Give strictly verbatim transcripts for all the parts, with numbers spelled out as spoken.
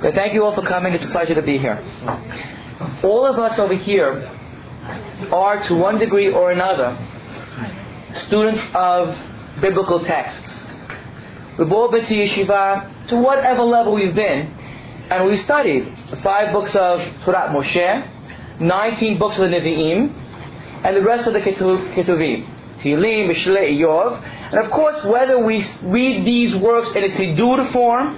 But thank you all for coming. It's a pleasure to be here. All of us over here are, to one degree or another, students of biblical texts. We've all been to yeshiva, to whatever level we've been, and we've studied the five books of Torah Moshe, nineteen books of the Nevi'im, and the rest of the Ketuvim, Tehillim, Mishlei, Iyov. And of course, whether we read these works in a Siddur form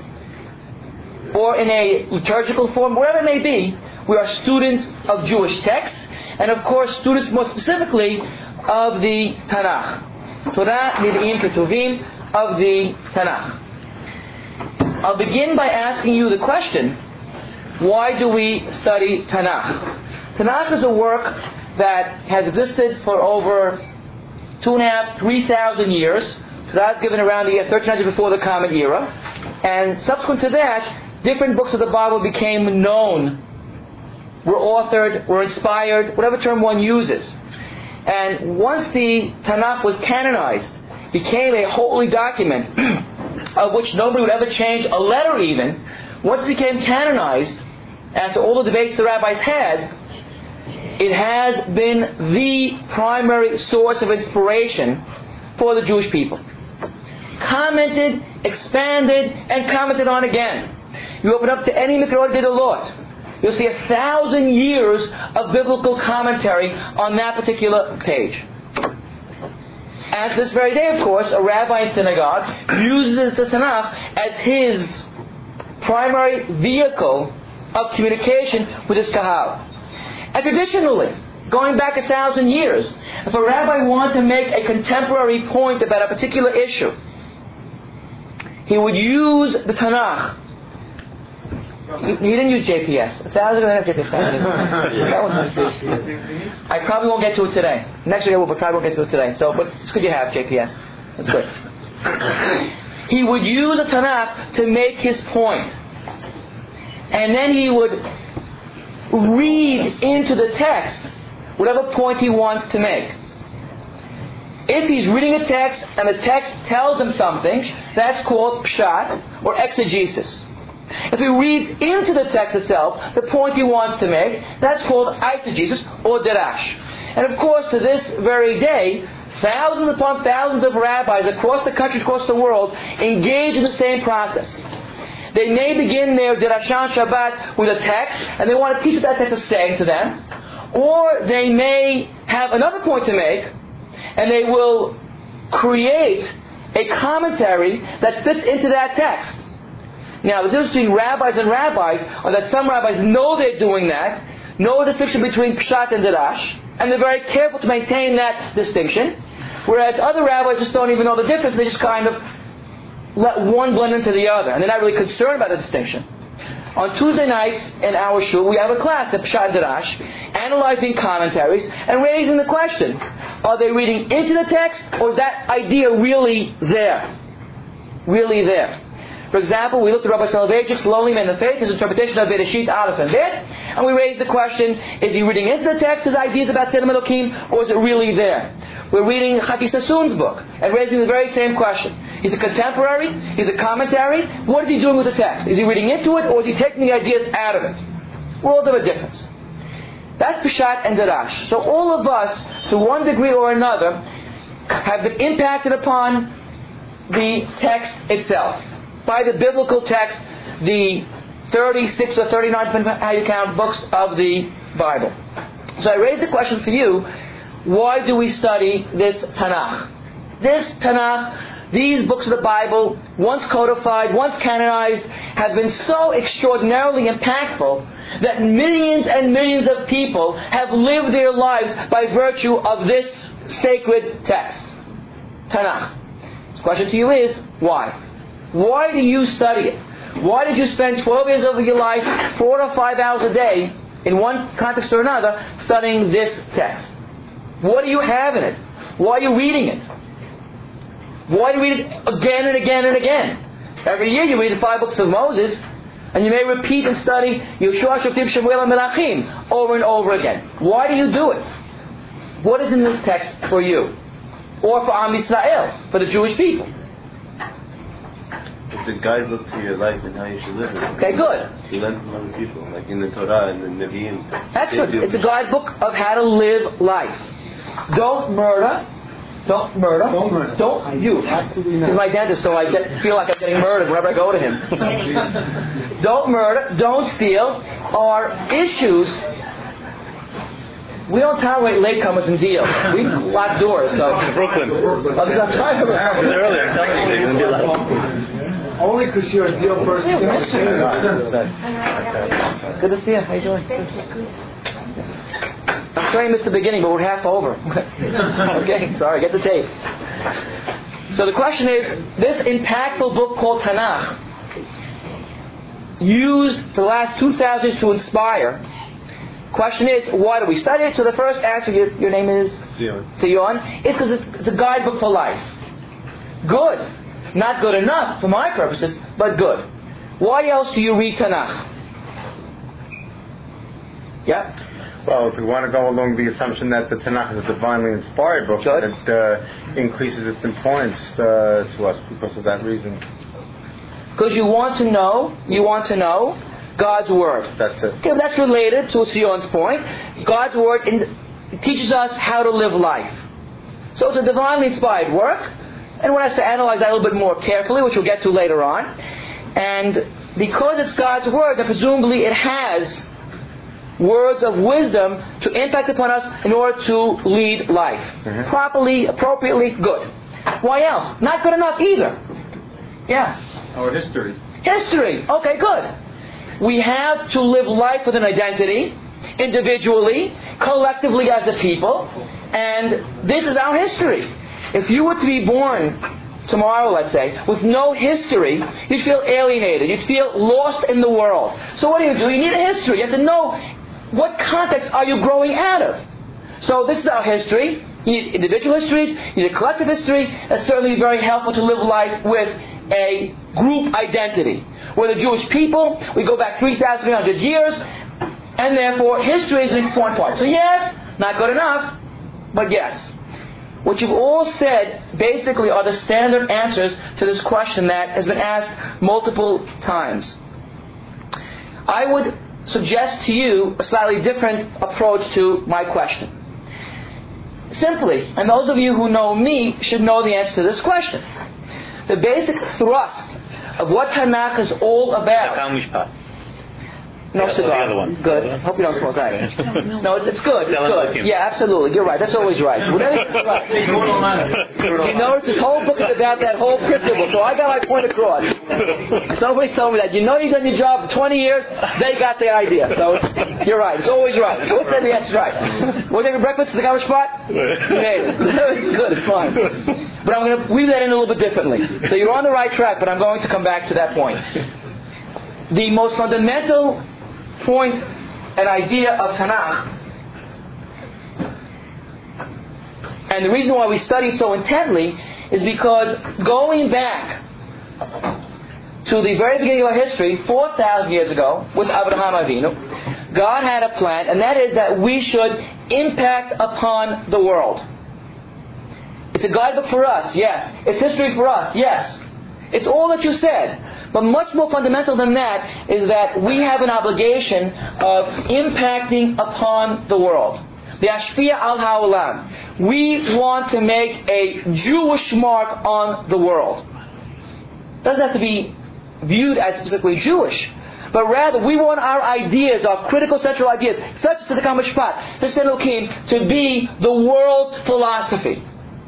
or in a liturgical form, wherever it may be, we are students of Jewish texts, and of course, students more specifically of the Tanakh. Torah, Nevi'im, Ketuvim, of the Tanakh. I'll begin by asking you the question, why do we study Tanakh? Tanakh is a work that has existed for over two and a half, three thousand years. Torah was given around the year thirteen hundred before the Common Era. And subsequent to that, different books of the Bible became known, were authored, were inspired, whatever term one uses. And once the Tanakh was canonized, became a holy document of which nobody would ever change a letter even, once it became canonized, after all the debates the rabbis had, it has been the primary source of inspiration for the Jewish people. Commented, expanded, and commented on again. You open up to any Mikra Gedolot, you'll see a thousand years of biblical commentary on that particular page. And to this very day, of course, a rabbi in synagogue uses the Tanakh as his primary vehicle of communication with his kahal. And traditionally, going back a thousand years, if a rabbi wanted to make a contemporary point about a particular issue, he would use the Tanakh. He, he didn't use J P S. A thousand ago, J P S. That was I probably won't get to it today. Next year, but probably won't get to it today. So, but it's good you have J P S. That's good. He would use the Tanakh to make his point, and then he would read into the text whatever point he wants to make. If he's reading a text and the text tells him something, that's called pshat or exegesis. If he reads into the text itself the point he wants to make, that's called eisegesis or derash. And of course, to this very day, thousands upon thousands of rabbis across the country, across the world, engage in the same process. They may begin their Derashan Shabbat with a text, and they want to teach what that text is saying to them. Or they may have another point to make, and they will create a commentary that fits into that text. Now, the difference between rabbis and rabbis are that some rabbis know they're doing that, know the distinction between Pshat and Derash, and they're very careful to maintain that distinction, whereas other rabbis just don't even know the difference, they just kind of let one blend into the other, and they're not really concerned about the distinction. On Tuesday nights in our shul, we have a class at Pshat Derash, analyzing commentaries and raising the question, are they reading into the text, or is that idea really there? Really there. For example, we looked at Rabbi Soloveitchik's Lonely Man in the Faith, his interpretation of Bereshit, Aleph and Bet, and we raised the question, is he reading into the text his ideas about Tzelem Elokim, or is it really there? We're reading Chaki Sassoon's book, and raising the very same question. He's a contemporary, he's a commentary, what is he doing with the text? Is he reading into it, or is he taking the ideas out of it? World of a difference. That's Pshat and Derash. So all of us, to one degree or another, have been impacted upon the text itself. By the biblical text, the thirty-six or thirty-nine, depending on how you count, books of the Bible. So I raised the question for you, why do we study this Tanakh? This Tanakh, these books of the Bible, once codified, once canonized, have been so extraordinarily impactful that millions and millions of people have lived their lives by virtue of this sacred text, Tanakh. The question to you is, why? Why do you study it? Why did you spend twelve years of your life, four or five hours a day, in one context or another, studying this text? What do you have in it? Why are you reading it? Why do you read it again and again and again? Every year you read the five books of Moses, and you may repeat and study Yehoshua, Shoftim, Shemuel, and Melachim over and over again. Why do you do it? What is in this text for you? Or for Am Yisrael, for the Jewish people? it's a guidebook to your life and how you should live it. Okay, good. You learn from other people, like in the Torah and the Nevi'im. That's good. It's a guidebook of how to live life. Don't murder. Don't murder. Don't murder. Don't you. Absolutely not. He's my dentist, so I get, feel like I'm getting murdered whenever I go to him. Don't murder. Don't steal. Are issues. We don't tolerate latecomers in deals. We lock doors. So Brooklyn. Oh, I'm trying to Earlier, I'm telling you, they're going to be like. Only because you're a deal person. Good to see you. How you doing? I'm sorry I missed the beginning, but we're half over. Okay, sorry. Get the tape. So the question is, this impactful book called Tanakh, used for the last two thousand years to inspire. Question is, why do we study it? So the first answer, your, your name is Zion. Zion, is because it's, it's a guidebook for life. Good. Not good enough for my purposes, but good. Why else do you read Tanakh? Yeah? Well, if we want to go along the assumption that the Tanakh is a divinely inspired book, Good. it uh, increases its importance uh, to us because of that reason. Because you want to know, you want to know God's Word. That's it. Okay, that's related to Sion's point. God's Word in, teaches us how to live life. So it's a divinely inspired work, and one has to analyze that a little bit more carefully, which we'll get to later on. And because it's God's Word, then presumably it has words of wisdom to impact upon us in order to lead life. Mm-hmm. Properly, appropriately, good. Why else? Not good enough either. Yeah. Our history. History. Okay, good. We have to live life with an identity, individually, collectively as a people, and this is our history. If you were to be born tomorrow, let's say, with no history, you'd feel alienated, you'd feel lost in the world. So what do you do? You need a history. You have to know what context are you growing out of. So this is our history. You need individual histories, you need a collective history. That's certainly very helpful to live life with a group identity. We're the Jewish people, we go back three thousand three hundred years, and therefore history is an important part. So yes, not good enough, but yes. What you've all said basically are the standard answers to this question that has been asked multiple times. I would suggest to you a slightly different approach to my question. Simply, and those of you who know me should know the answer to this question. The basic thrust of what Tanakh is all about. No cigar. The other one. Good. Hope you don't smoke that. No, it's good. It's good. Yeah, absolutely. You're right. That's always right. Whatever is right. You notice this whole book is about that whole principle. So I got my point across. Somebody told me that. You know you've done your job for twenty years. They got the idea. So you're right. It's always right. Who said the answer's right? Want to take a breakfast at the Garbage Spot? You made it. It's good. It's fine. But I'm going to weave that in a little bit differently. So you're on the right track, but I'm going to come back to that point. The most fundamental point and idea of Tanakh, and the reason why we study it so intently, is because going back to the very beginning of our history, four thousand years ago, with Abraham Avinu, God had a plan, and that is that we should impact upon the world. It's a guidebook for us, yes. It's history for us, yes. It's all that you said. But much more fundamental than that is that we have an obligation of impacting upon the world. The Ashpia al Ha'olam. We want to make a Jewish mark on the world. It doesn't have to be viewed as specifically Jewish, but rather we want our ideas, our critical central ideas, such as the Kamashpat, the Senukim, to be the world's philosophy.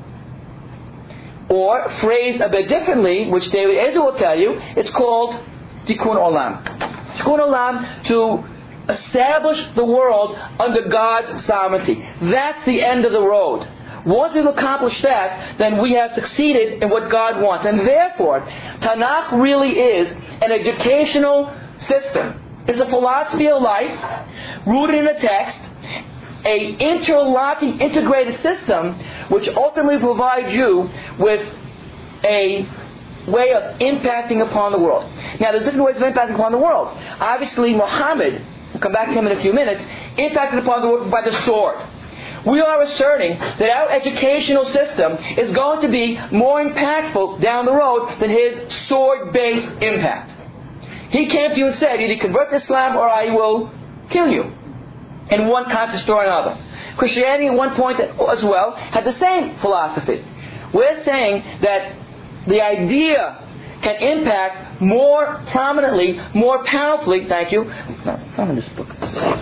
Or, phrased a bit differently, which David Ezer will tell you, it's called Tikkun Olam. Tikkun Olam, to establish the world under God's sovereignty. That's the end of the road. Once we've accomplished that, then we have succeeded in what God wants. And therefore, Tanakh really is an educational system. It's a philosophy of life, rooted in a text, a interlocking, integrated system, which ultimately provides you with a way of impacting upon the world. Now, there's different ways of impacting upon the world. Obviously, Muhammad, we'll come back to him in a few minutes, impacted upon the world by the sword. we are asserting that our educational system is going to be more impactful down the road than his sword-based impact. He came to you and said, either convert to Islam or I will kill you, in one context or another. Christianity at one point as well had the same philosophy. We're saying that the idea can impact more prominently, more powerfully. Thank you. No, I'm in this book.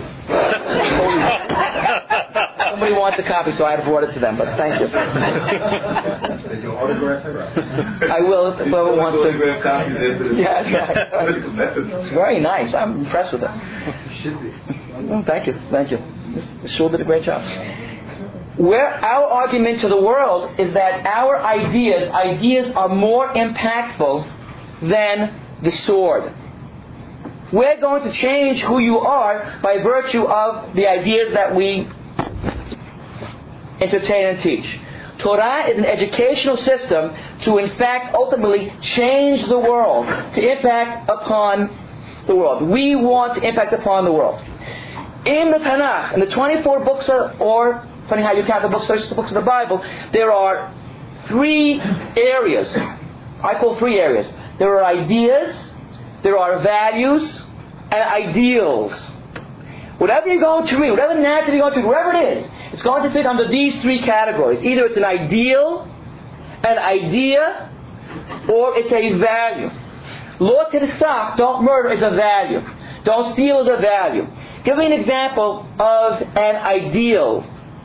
Somebody wants a copy, so I brought it to them, but thank you. Did you autograph it? I will if whoever wants to. Autograph copies after the Yeah, that's right. It's very nice. I'm impressed with it. You should be. Oh, thank you, thank you. This, this Shul did a great job. Where our argument to the world is that our ideas, ideas are more impactful than the sword. We're going to change who you are by virtue of the ideas that we entertain and teach. Torah is an educational system to, in fact, ultimately change the world, to impact upon the world. We want to impact upon the world. In the Tanakh, in the twenty-four books, of, or depending how you count the books, the books of the Bible, there are three areas. I call three areas. There are ideas, there are values, and ideals. Whatever you're going to read, whatever narrative you're going to read, wherever it is, it's going to fit under these three categories. Either it's an ideal, an idea, or it's a value. Lo tirsach, don't murder, is a value. Don't steal is a value. Give me an example of an ideal.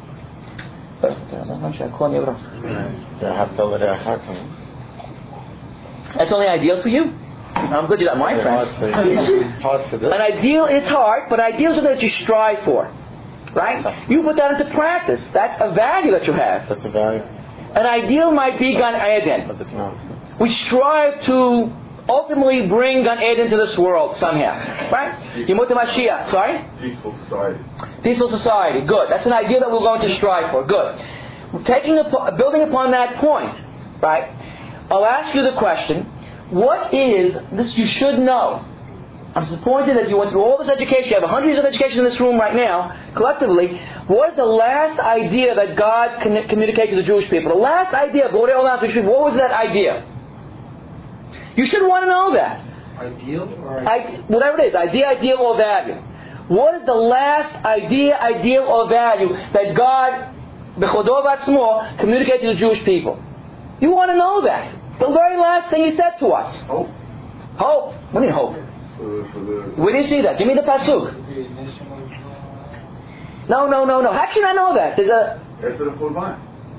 That's only ideal for you. I'm good, you're not my friend. An ideal is hard, but ideals are that you strive for. Right? You put that into practice. That's a value that you have. That's a value. An ideal might be Gan Eden. But it's nonsense. We strive to ultimately bring Gan Eden to this world somehow. Right? Yemut Mashiach. Sorry? Peaceful society. Peaceful society. Good. That's an idea that we're going to strive for. Good. Taking a, building upon that point, right? I'll ask you the question: what is this you should know? I'm disappointed that you went through all this education. You have a hundred years of education in this room right now, collectively. What is the last idea that God can communicate to the Jewish people? The last idea of Borei Olam to the Jewish people, what was that idea? You should want to know that. Ideal or I, whatever it is, idea, ideal, or value. What is the last idea, ideal, or value that God, B'chodo v'atzmo, communicated to the Jewish people? You want to know that. The very last thing He said to us. Hope. Hope. What do you mean hope? For, for the... Where do you see that? Give me the pasuk. No, no, no, no. How can I know that? There's a... After the Qurban.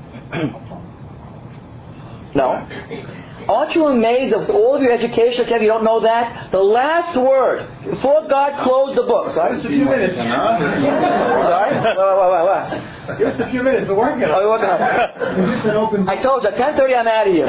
No. Aren't you amazed with all of your education, you don't know that? The last word, before God closed the book. Sorry? Just a few minutes. Sorry? Wait, wait, wait, wait. Give us a few minutes. We're working Oh, on you're working on it. I told you, at ten thirty I'm out of here.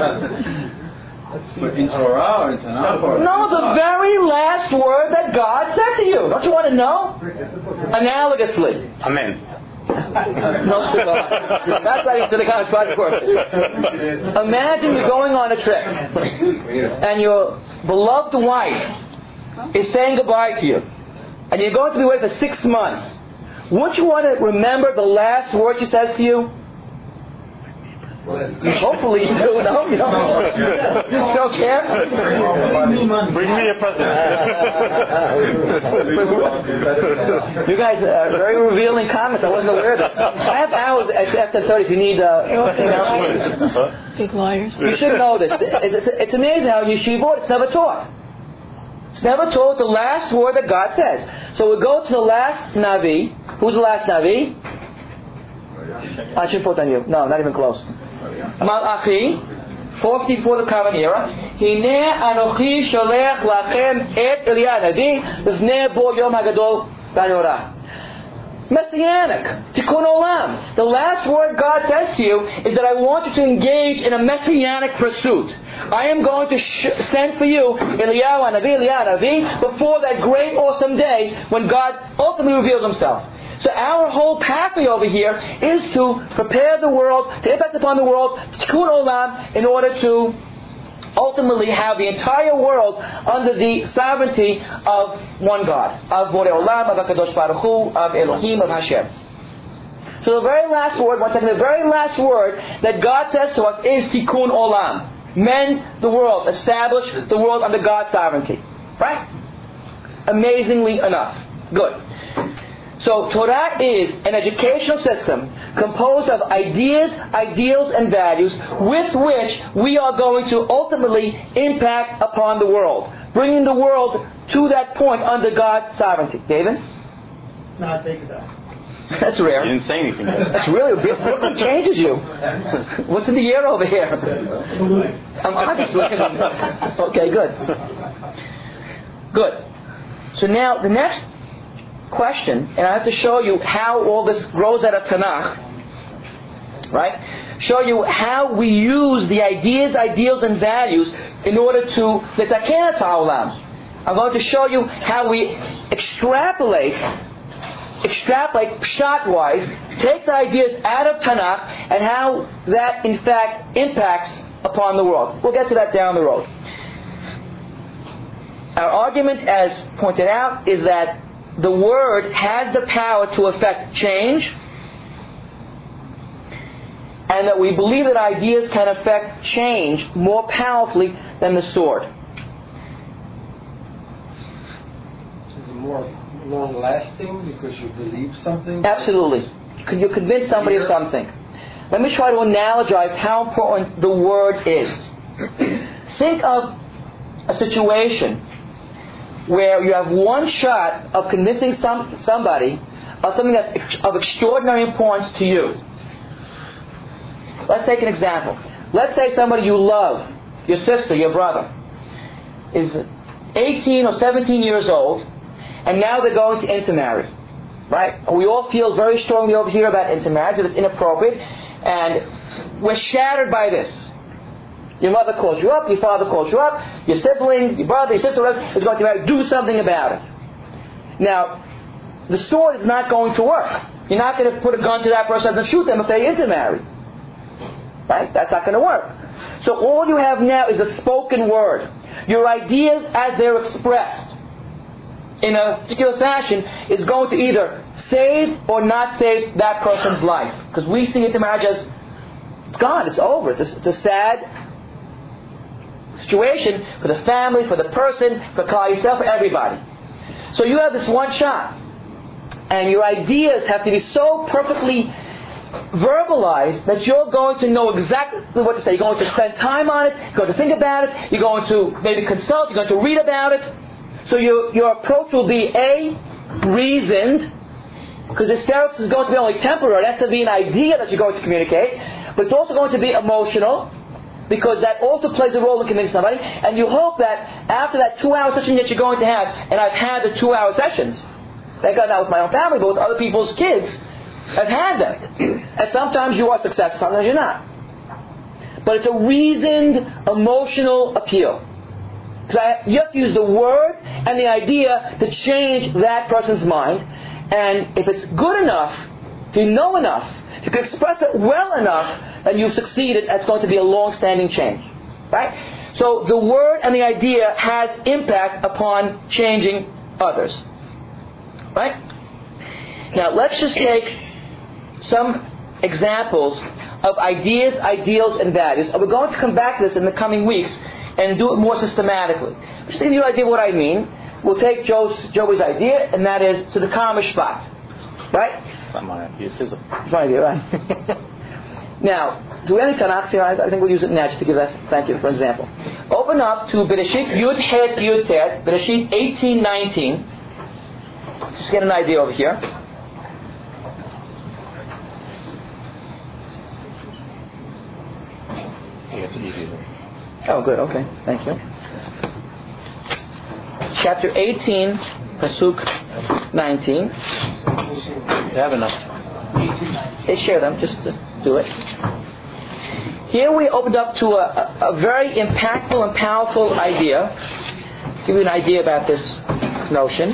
But in Torah or in Tanakh? No, the very last word that God said to you. Don't you want to know? Analogously. Amen. No cigar. That's how you to the kind of project work. Imagine you're going on a trip and your beloved wife is saying goodbye to you, and you're going to be away for six months. Wouldn't you want to remember the last word she says to you? Hopefully you do. No, you don't. You don't care? Bring me a present. You guys are very revealing comments. I wasn't aware of this. I have hours at after thirty if you need uh, announcements. Big liars. You should know this. It's, it's amazing how yeshivot, it's never taught. It's never taught the last word that God says. So we go to the last Navi. Who's the last Navi? I should put on you. No, not even close. Malachi, four fifty-four the Common Era. Hine anochi sholech lachem et Eliyahu Navi l'fnei bo yom hagadol v'hanorah. Messianic, tikkun olam. The last word God says to you is that I want you to engage in a messianic pursuit. I am going to sh- send for you Eliyahu Navi, Eliyahu Navi, before that great, awesome day when God ultimately reveals Himself. So our whole pathway over here is to prepare the world, to impact upon the world, tikkun olam, in order to ultimately have the entire world under the sovereignty of one God, of Borei Olam, of HaKadosh Baruch Hu, of Elohim, of Hashem. So the very last word, one second, the very last word that God says to us is Tikkun Olam. Mend the world, establish the world under God's sovereignty. Right? Amazingly enough. Good. So Torah is an educational system composed of ideas, ideals, and values with which we are going to ultimately impact upon the world, bringing the world to that point under God's sovereignty. David? No, I take it back. That's rare. You didn't say anything. That's really what changes you. What's in the air over here? I'm obviously. Okay, good. Good. So now the next question, and I have to show you how all this grows out of Tanakh, right? Show you how we use the ideas, ideals, and values in order to letaken et ha'olam. I'm going to show you how we extrapolate, extrapolate pshat-wise, take the ideas out of Tanakh, and how that in fact impacts upon the world. We'll get to that down the road. Our argument, as pointed out, is that the Word has the power to affect change, and that we believe that ideas can affect change more powerfully than the sword. Is it more long-lasting because you believe something? Absolutely. Could you convince somebody of something? Let me try to analogize how important the Word is. Think of a situation where you have one shot of convincing some somebody of something that's ex- of extraordinary importance to you. Let's take an example. Let's say somebody you love, your sister, your brother, is eighteen or seventeen years old, and now they're going to intermarry. Right? We all feel very strongly over here about intermarriage, that it's inappropriate, and we're shattered by this. Your mother calls you up, your father calls you up, your sibling, your brother, your sister is going to marry. Do something about it. Now, the sword is not going to work. You're not going to put a gun to that person and shoot them if they intermarry. Right? That's not going to work. So all you have now is a spoken word. Your ideas as they're expressed in a particular fashion is going to either save or not save that person's life. Because we see intermarriage as, it's gone, it's over. It's a, it's a sad situation for the family, for the person, for Klal Yisrael, for everybody. So you have this one shot, and your ideas have to be so perfectly verbalized that you're going to know exactly what to say. You're going to spend time on it, you're going to think about it, you're going to maybe consult, you're going to read about it. So your, your approach will be A, reasoned, because hysterics is going to be only temporary. It has to be an idea that you're going to communicate, but it's also going to be emotional, because that also plays a role in convincing somebody, and you hope that after that two-hour session that you're going to have, and I've had the two-hour sessions, thank God not with my own family, but with other people's kids, I've had them. And sometimes you are successful, sometimes you're not. But it's a reasoned, emotional appeal. Because you have to use the word and the idea to change that person's mind, and if it's good enough, if you know enough, if you can express it well enough, and you've succeeded, that's going to be a long-standing change. Right? So the word and the idea has impact upon changing others. Right? Now let's just take some examples of ideas, ideals, and values. And we're going to come back to this in the coming weeks and do it more systematically. Just to give you an idea of what I mean, we'll take Joe's, Joey's idea, and that is to the Kamishpat. Right? Not my idea, it's his. My idea, right? Now, do we have any Tanakh here? I think we'll use it now just to give us, thank you, for example. Open up to Bereshit Yud Het Yud Tet, Bereshit eighteen nineteen. Let's just get an idea over here. Oh, good, okay, thank you. Chapter eighteen, Pasuk nineteen. You have enough. They share them, just to do it. Here we opened up to a, a, a very impactful and powerful idea. I'll give you an idea about this notion.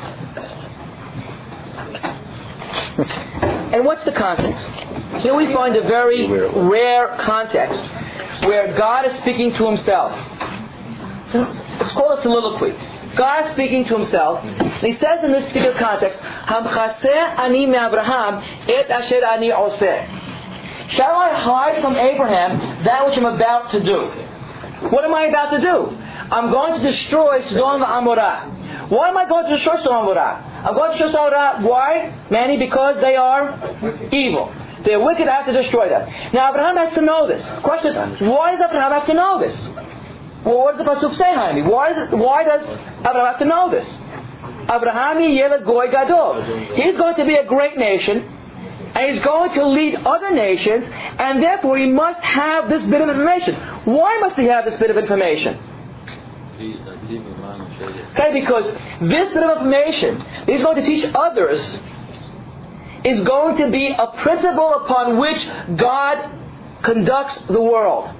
And what's the context? Here we find a very rare context where God is speaking to Himself. So it's called a soliloquy. God is speaking to Himself, And he says in this particular context, Hamchaseh ani me'Abraham et asher ani oseh. Shall I hide from Abraham that which I'm about to do? What am I about to do? I'm going to destroy Sodom and Amorah. Why am I going to destroy Sodom and Amorah? I'm going to destroy Sodom and Amorah. Why? Manny, because they are evil. They're wicked. I have to destroy them. Now Abraham has to know this. The question is, why does Abraham have to know this? Well, what does the pasuk say, Jaime? Why does, it, why does Abraham have to know this? Abraham yeled goy gadol. He's going to be a great nation, and he's going to lead other nations, and therefore he must have this bit of information. Why must he have this bit of information? Okay, because this bit of information that he's going to teach others is going to be a principle upon which God conducts the world.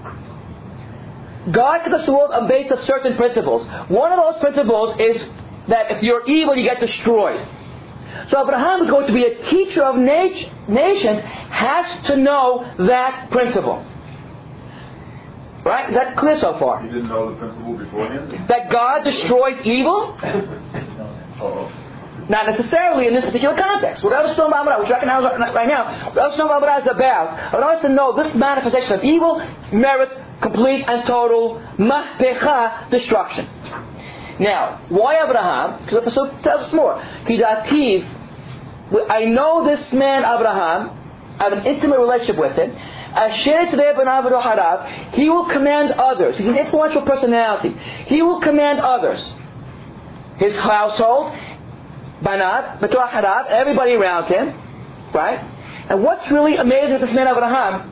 God conducts the world on the basis of certain principles. One of those principles is that if you're evil, you get destroyed. So Abraham is going to be a teacher of nat- nations, has to know that principle. Right? Is that clear so far? He didn't know the principle beforehand? That God destroys evil? Uh-oh. Not necessarily in this particular context. Whatever Sodom and Amorah, which recognize right now, whatever Sodom and Amorah is about, I want us to know this manifestation of evil merits complete and total mahpecha, destruction. Now, why Abraham? Because the Pasuk tells us more. Kidativ, I know this man Abraham, I have an intimate relationship with him. He will command others. He's an influential personality. He will command others. His household, Banat, Betuach Harab, everybody around him. Right? And what's really amazing with this man Abraham,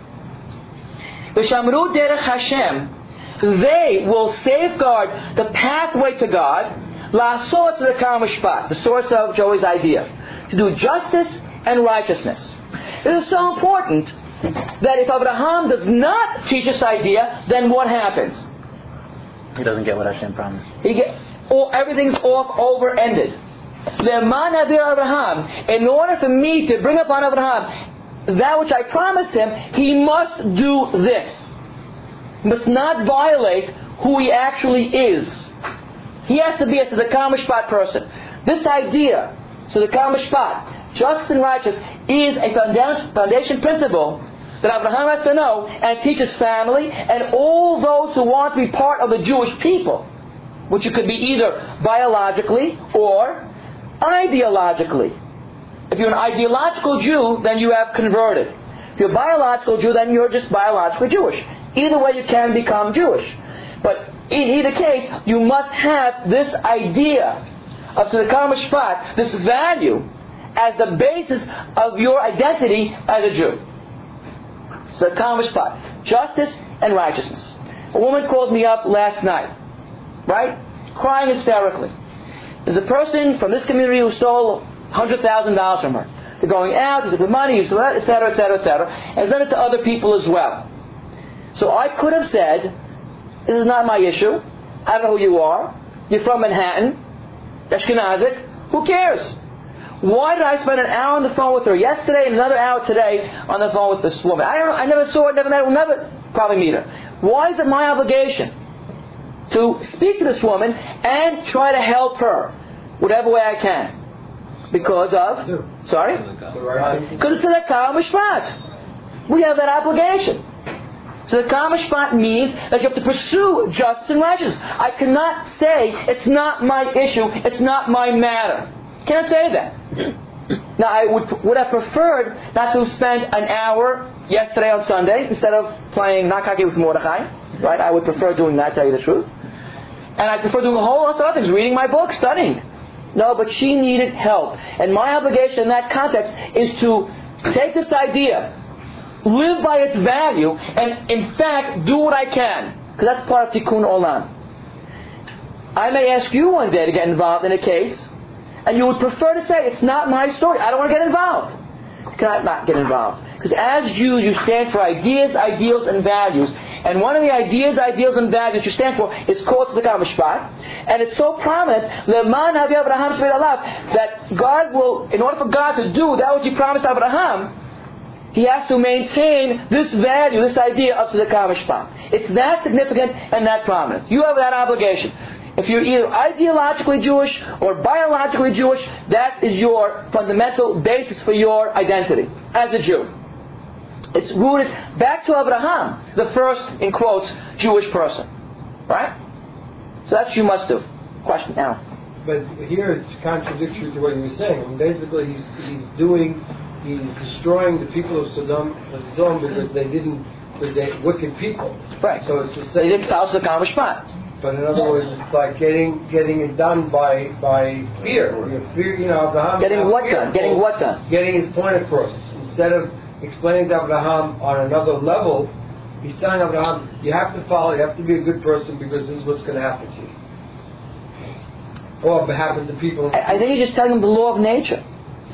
V'shamru derech Hashem, they will safeguard the pathway to God, La source of the Kamashpat, the source of Joey's idea, to do justice and righteousness. It is so important that if Abraham does not teach this idea, then what happens? He doesn't get what Hashem promised. He get, or everything's off, over, ended. Le'man Avir Abraham, in order for me to bring upon Abraham that which I promised him, he must do this. He must not violate who he actually is. He has to be a tzedakah mishpat person. This idea, tzedakah mishpat, justice and righteous, is a foundation principle that Abraham has to know and teach his family and all those who want to be part of the Jewish people, which it could be either biologically or ideologically. If you're an ideological Jew, then you have converted. If you're a biological Jew, then you're just biologically Jewish. Either way you can become Jewish. But in either case, you must have this idea of tzedakah mishpat, this value, as the basis of your identity as a Jew. Tzedakah mishpat, justice and righteousness. A woman called me up last night, right? Crying hysterically. There's a person from this community who stole one hundred thousand dollars from her. They're going out, they took the money, et cetera, et cetera, et cetera, and has done it to other people as well. So I could have said, this is not my issue. I don't know who you are. You're from Manhattan, Ashkenazic. Who cares? Why did I spend an hour on the phone with her yesterday and another hour today on the phone with this woman? I don't know. I never saw her, never met her, will never probably meet her. Why is it my obligation to speak to this woman and try to help her whatever way I can? Because of? Sorry? Because it's tzedakah mishpat. We have that obligation. So the Kamashpat means that you have to pursue justice and righteousness. I cannot say, it's not my issue, it's not my matter. Cannot say that. Now I would would have preferred not to spend an hour yesterday on Sunday instead of playing Nakaki with Mordechai. Right? I would prefer doing that, to tell you the truth. And I prefer doing a whole lot of other things, reading my book, studying. No, but she needed help. And my obligation in that context is to take this idea, live by its value, and in fact do what I can, because that's part of Tikkun Olam. I may ask you one day to get involved in a case, and you would prefer to say, it's not my story, I don't want to get involved. You cannot not get involved. Because as Jews, you stand for ideas, ideals, and values. And one of the ideas, ideals, and values you stand for is called tzedakah mishpat. And it's so prominent, Le'man Havi Abraham Shvei Alav, that God will, in order for God to do that which He promised Abraham, He has to maintain this value, this idea of tzedakah mishpat. It's that significant and that prominent. You have that obligation. If you're either ideologically Jewish or biologically Jewish, that is your fundamental basis for your identity as a Jew. It's rooted back to Abraham, the first, in quotes, Jewish person. Right? So that's what you must do. Question now. But here it's contradictory to what you were saying. I mean, basically, he's, he's doing, he's destroying the people of Sodom, Sodom because they didn't, because they're wicked people. Right. So it's the They same. didn't follow the Mishpat. But in other words, it's like getting getting it done by by fear. You fear, you know, Abraham. Getting what done? Getting what done? Getting his point across. Instead of explaining to Abraham on another level, he's telling Abraham, you have to follow, you have to be a good person because this is what's going to happen to you. Or happen to people. I I think he's just telling them the law of nature.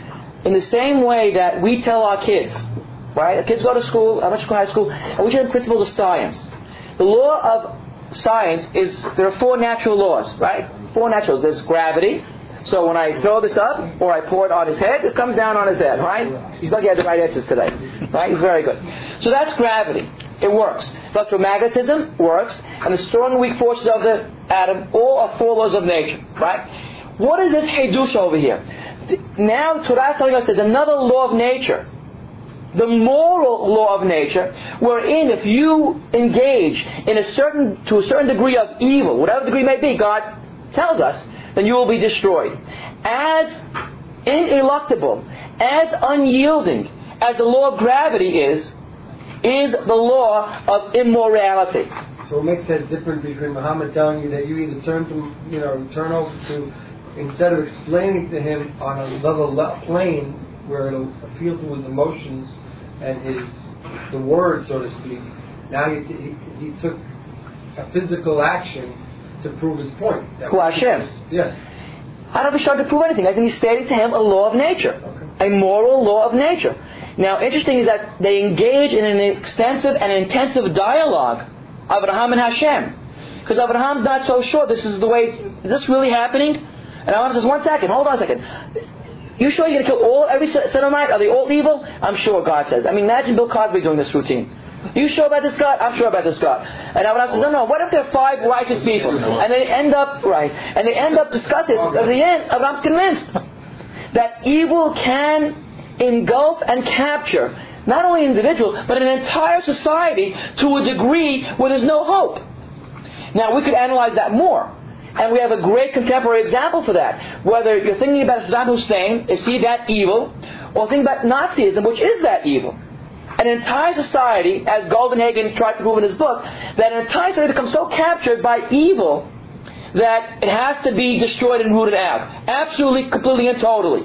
In the same way that we tell our kids, right? The kids go to school, elementary high school, and we tell them principles of science. The law of science is, there are four natural laws, right? Four natural. There's gravity. So when I throw this up, or I pour it on his head, it comes down on his head, right? He's lucky he has the right answers today. Right? He's very good. So that's gravity. It works. Electromagnetism works. And the strong and weak forces of the atom, all are four laws of nature, right? What is this Hidush over here? Now Torah is telling us there's another law of nature. The moral law of nature, wherein if you engage in a certain, to a certain degree of evil, whatever degree may be, God tells us, then you will be destroyed. As ineluctable, as unyielding as the law of gravity is, is the law of immorality. So it makes that difference between Muhammad telling you that you either turn to, you know, turn over to, instead of explaining to him on another le- plane where it'll appeal to his emotions and his, the word, so to speak. Now he, he, he took a physical action to prove his point. That Who Hashem? Yes. I don't have to prove anything. I think he's stating to him a law of nature, Okay. a moral law of nature. Now, interesting is that they engage in an extensive and intensive dialogue, Abraham and Hashem, because Abraham's not so sure. This is the way. Is this really happening? And Abraham says, "One second, hold on a second. You sure you're going to kill all every Sodomite? Are they all evil?" "I'm sure," God says. I mean, imagine Bill Cosby doing this routine. "You sure about this God?" "I'm sure about this God." And Abraham says, "No, no. What if there are five righteous people?" And they end up right, and they end up discussing. At the end, Abraham's convinced that evil can engulf and capture not only an individual, but an entire society to a degree where there's no hope. Now, we could analyze that more. And we have a great contemporary example for that. Whether you're thinking about Saddam Hussein, is he that evil? Or thinking about Nazism, which is that evil. An entire society, as Goldenhagen tried to prove in his book, that an entire society becomes so captured by evil that it has to be destroyed and rooted out. Absolutely, completely, and totally.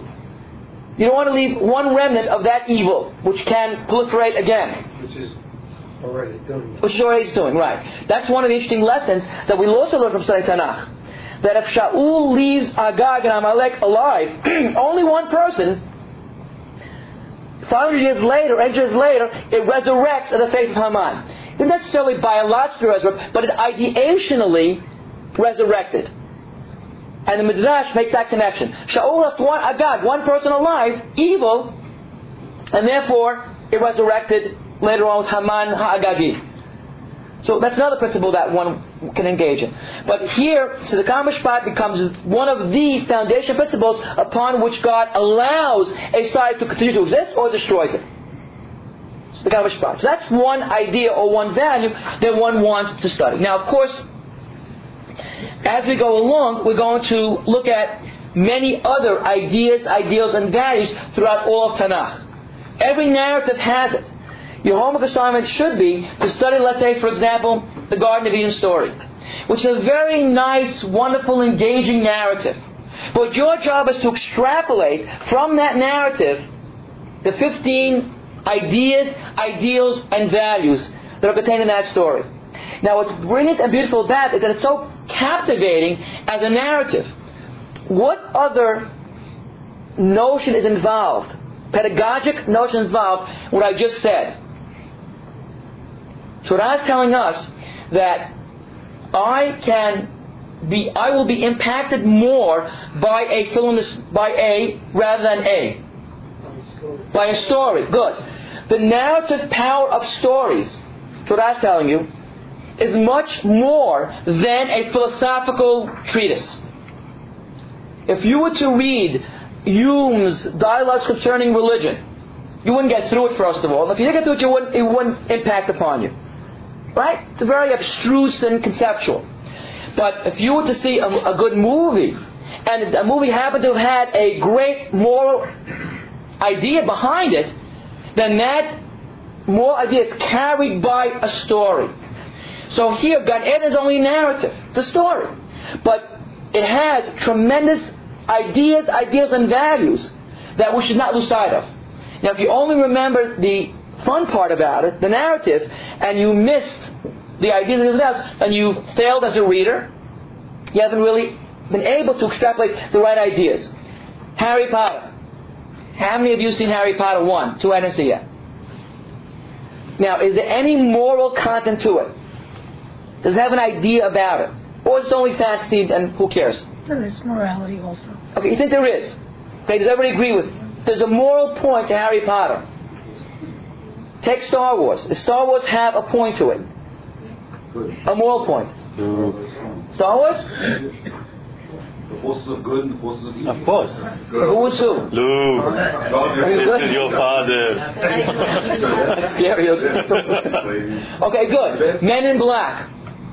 You don't want to leave one remnant of that evil, which can proliferate again. Which is already doing. Which is already doing, right. That's one of the interesting lessons that we also learn from studying Tanakh. That if Shaul leaves Agag and Amalek alive, only one person, five hundred years later, eight years later, it resurrects in the face of Haman. It isn't necessarily biologically resurrected, but it ideationally resurrected. And the Midrash makes that connection. Shaul left one Agag, one person alive, evil, and therefore it resurrected later on with Haman Ha'agagi. So that's another principle that one can engage in. But here, Tzedakah Mishpat becomes one of the foundation principles upon which God allows a side to continue to exist or destroys it. Tzedakah Mishpat. So that's one idea or one value that one wants to study. Now, of course, as we go along, we're going to look at many other ideas, ideals, and values throughout all of Tanakh. Every narrative has it. Your homework assignment should be to study, let's say, for example, the Garden of Eden story, which is a very nice, wonderful, engaging narrative. But your job is to extrapolate from that narrative the fifteen ideas, ideals, and values that are contained in that story. Now, what's brilliant and beautiful about it is that it's so captivating as a narrative. What other notion is involved, pedagogic notion involved, what I just said? Torah is telling us that I can be, I will be impacted more by a film, by a rather than a, by a story. Good. The narrative power of stories, Torah is telling you, is much more than a philosophical treatise. If you were to read Hume's Dialogues Concerning Religion, you wouldn't get through it, first of all. If you didn't get through it, you wouldn't, it wouldn't impact upon you. Right? It's very abstruse and conceptual. But if you were to see a, a good movie, and a movie happened to have had a great moral idea behind it, then that moral idea is carried by a story. So here, Gan Eden is only narrative. It's a story. But it has tremendous ideas, ideas and values that we should not lose sight of. Now, if you only remember the fun part about it, the narrative, and you missed the ideas and values, and you failed as a reader, you haven't really been able to extrapolate the right ideas. Harry Potter. How many of you seen Harry Potter one? Two, I didn't see yet. Now, is there any moral content to it? Does it have an idea about it? Or is it only fantasy and who cares? No, there's morality also. Okay, you think there is? Okay, does everybody agree with? There's a moral point to Harry Potter. Take Star Wars. Does Star Wars have a point to it? A moral point. Star Wars? The forces of good and the forces of evil. Of course. Who was who? Luke. This is your father. That's scary. Okay, good. Men in Black.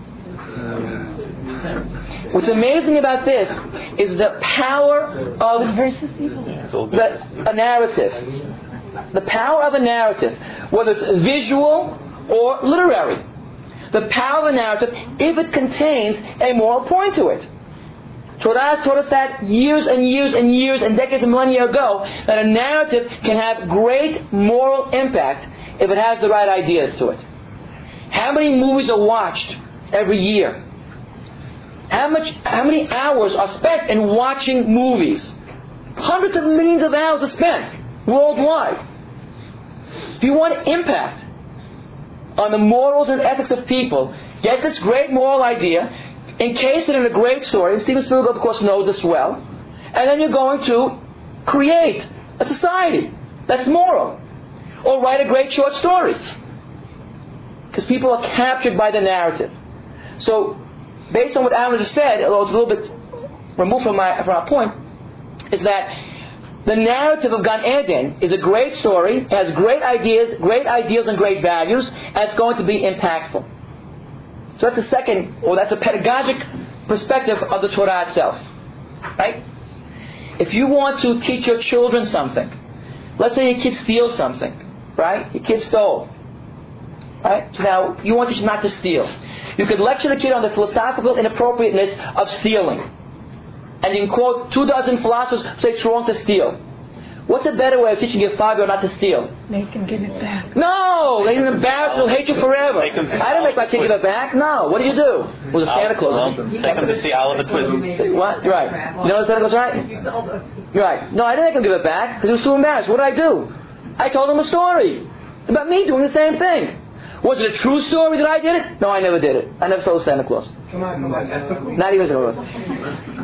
What's amazing about this is the power of the, a narrative. The power of a narrative, whether it's visual or literary. The power of a narrative, if it contains a moral point to it. Torah has taught us that years and years and years and decades and millennia ago, that a narrative can have great moral impact if it has the right ideas to it. How many movies are watched every year? How much? How many hours are spent in watching movies? Hundreds of millions of hours are spent worldwide. If you want impact on the morals and ethics of people, get this great moral idea, encase it in a great story, and Steven Spielberg, of course, knows this well, and then you're going to create a society that's moral. Or write a great short story. Because people are captured by the narrative. So, based on what Alan just said, although it's a little bit removed from my, from our point, is that the narrative of Gan Eden is a great story, it has great ideas, great ideals and great values, and it's going to be impactful. So that's a second, or that's a pedagogic perspective of the Torah itself. Right? If you want to teach your children something, let's say your kid steals something, right? Your kid stole. Right? So now, you want to teach not to steal. You could lecture the kid on the philosophical inappropriateness of stealing. And you can quote two dozen philosophers who say it's wrong to steal. What's a better way of teaching your five-year-old not to steal? Make him give it back. No! They're embarrassed, they'll hate you forever. I didn't make my kid give it back. No. What do you do? With a Santa Claus. Take him to see Oliver Twist. What? You're right. You know what Santa Claus, right? You're right. No, I didn't make him give it back because he was too embarrassed. What did I do? I told him a story about me doing the same thing. Was it a true story that I did it? No, I never did it. I never stole Santa Claus. Come on, come on. Not even Santa Claus.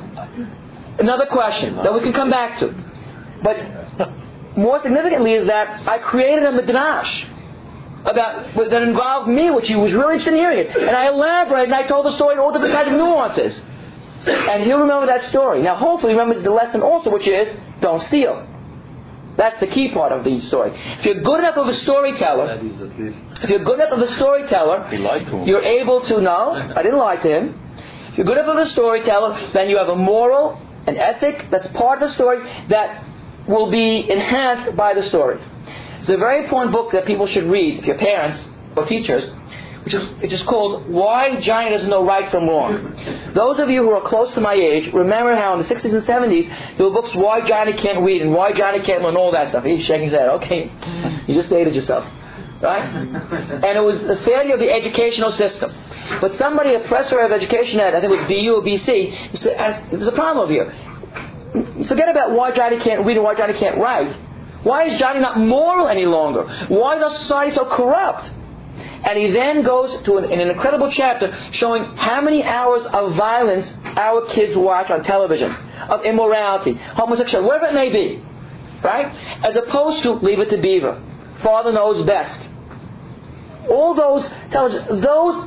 Another question that we can come back to. But more significantly is that I created a midrash about, that involved me, which he was really interested in hearing it. And I elaborated and I told the story in all different kinds of nuances. And he'll remember that story. Now hopefully he remembers the lesson also, which is, don't steal. That's the key part of the story. If you're good enough of a storyteller, if you're good enough of a storyteller, you're able to know, I didn't lie to him. If you're good enough of a storyteller, then you have a moral, an ethic that's part of the story that will be enhanced by the story. It's a very important book that people should read, if you're parents or teachers, which is, which is called Why Johnny Doesn't Know Right from Wrong. Those of you who are close to my age, remember how in the sixties and seventies, there were books, Why Johnny Can't Read and Why Johnny Can't Learn, all that stuff. He's shaking his head. Okay, you just dated yourself. Right? And it was the failure of the educational system. But somebody, a professor of education at, I think it was B U or B C, said, there's a problem over here. Forget about why Johnny can't read and why Johnny can't write. Why is Johnny not moral any longer? Why is our society so corrupt? And he then goes to an, in an incredible chapter showing how many hours of violence our kids watch on television, of immorality, homosexuality, whatever it may be, right? As opposed to Leave It to Beaver, Father Knows Best. All those television, those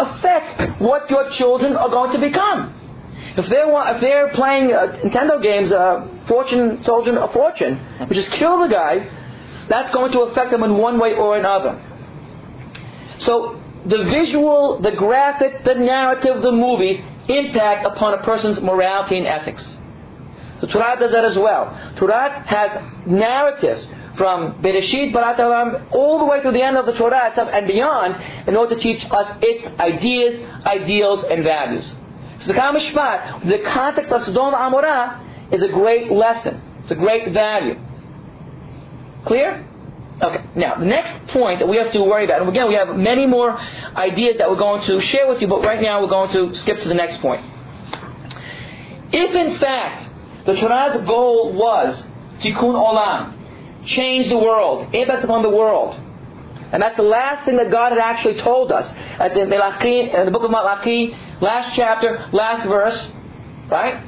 affect what your children are going to become. If they're if they're playing uh, Nintendo games, uh, Fortune Soldier of Fortune, which is kill the guy, that's going to affect them in one way or another. So the visual, the graphic, the narrative, the movies impact upon a person's morality and ethics. The Torah does that as well. Torah has narratives from Bereshit, Barat Olam, all the way to the end of the Torah itself and beyond, in order to teach us its ideas, ideals, and values. So the Kal Mishpat, the context of Sodom and Amorah, is a great lesson. It's a great value. Clear? Okay. Now, the next point that we have to worry about, and again, we have many more ideas that we're going to share with you, but right now we're going to skip to the next point. If in fact the Torah's goal was Tikkun Olam, change the world, impact upon the world, and that's the last thing that God had actually told us at the Malachi, in the book of Malachi, last chapter, last verse, right?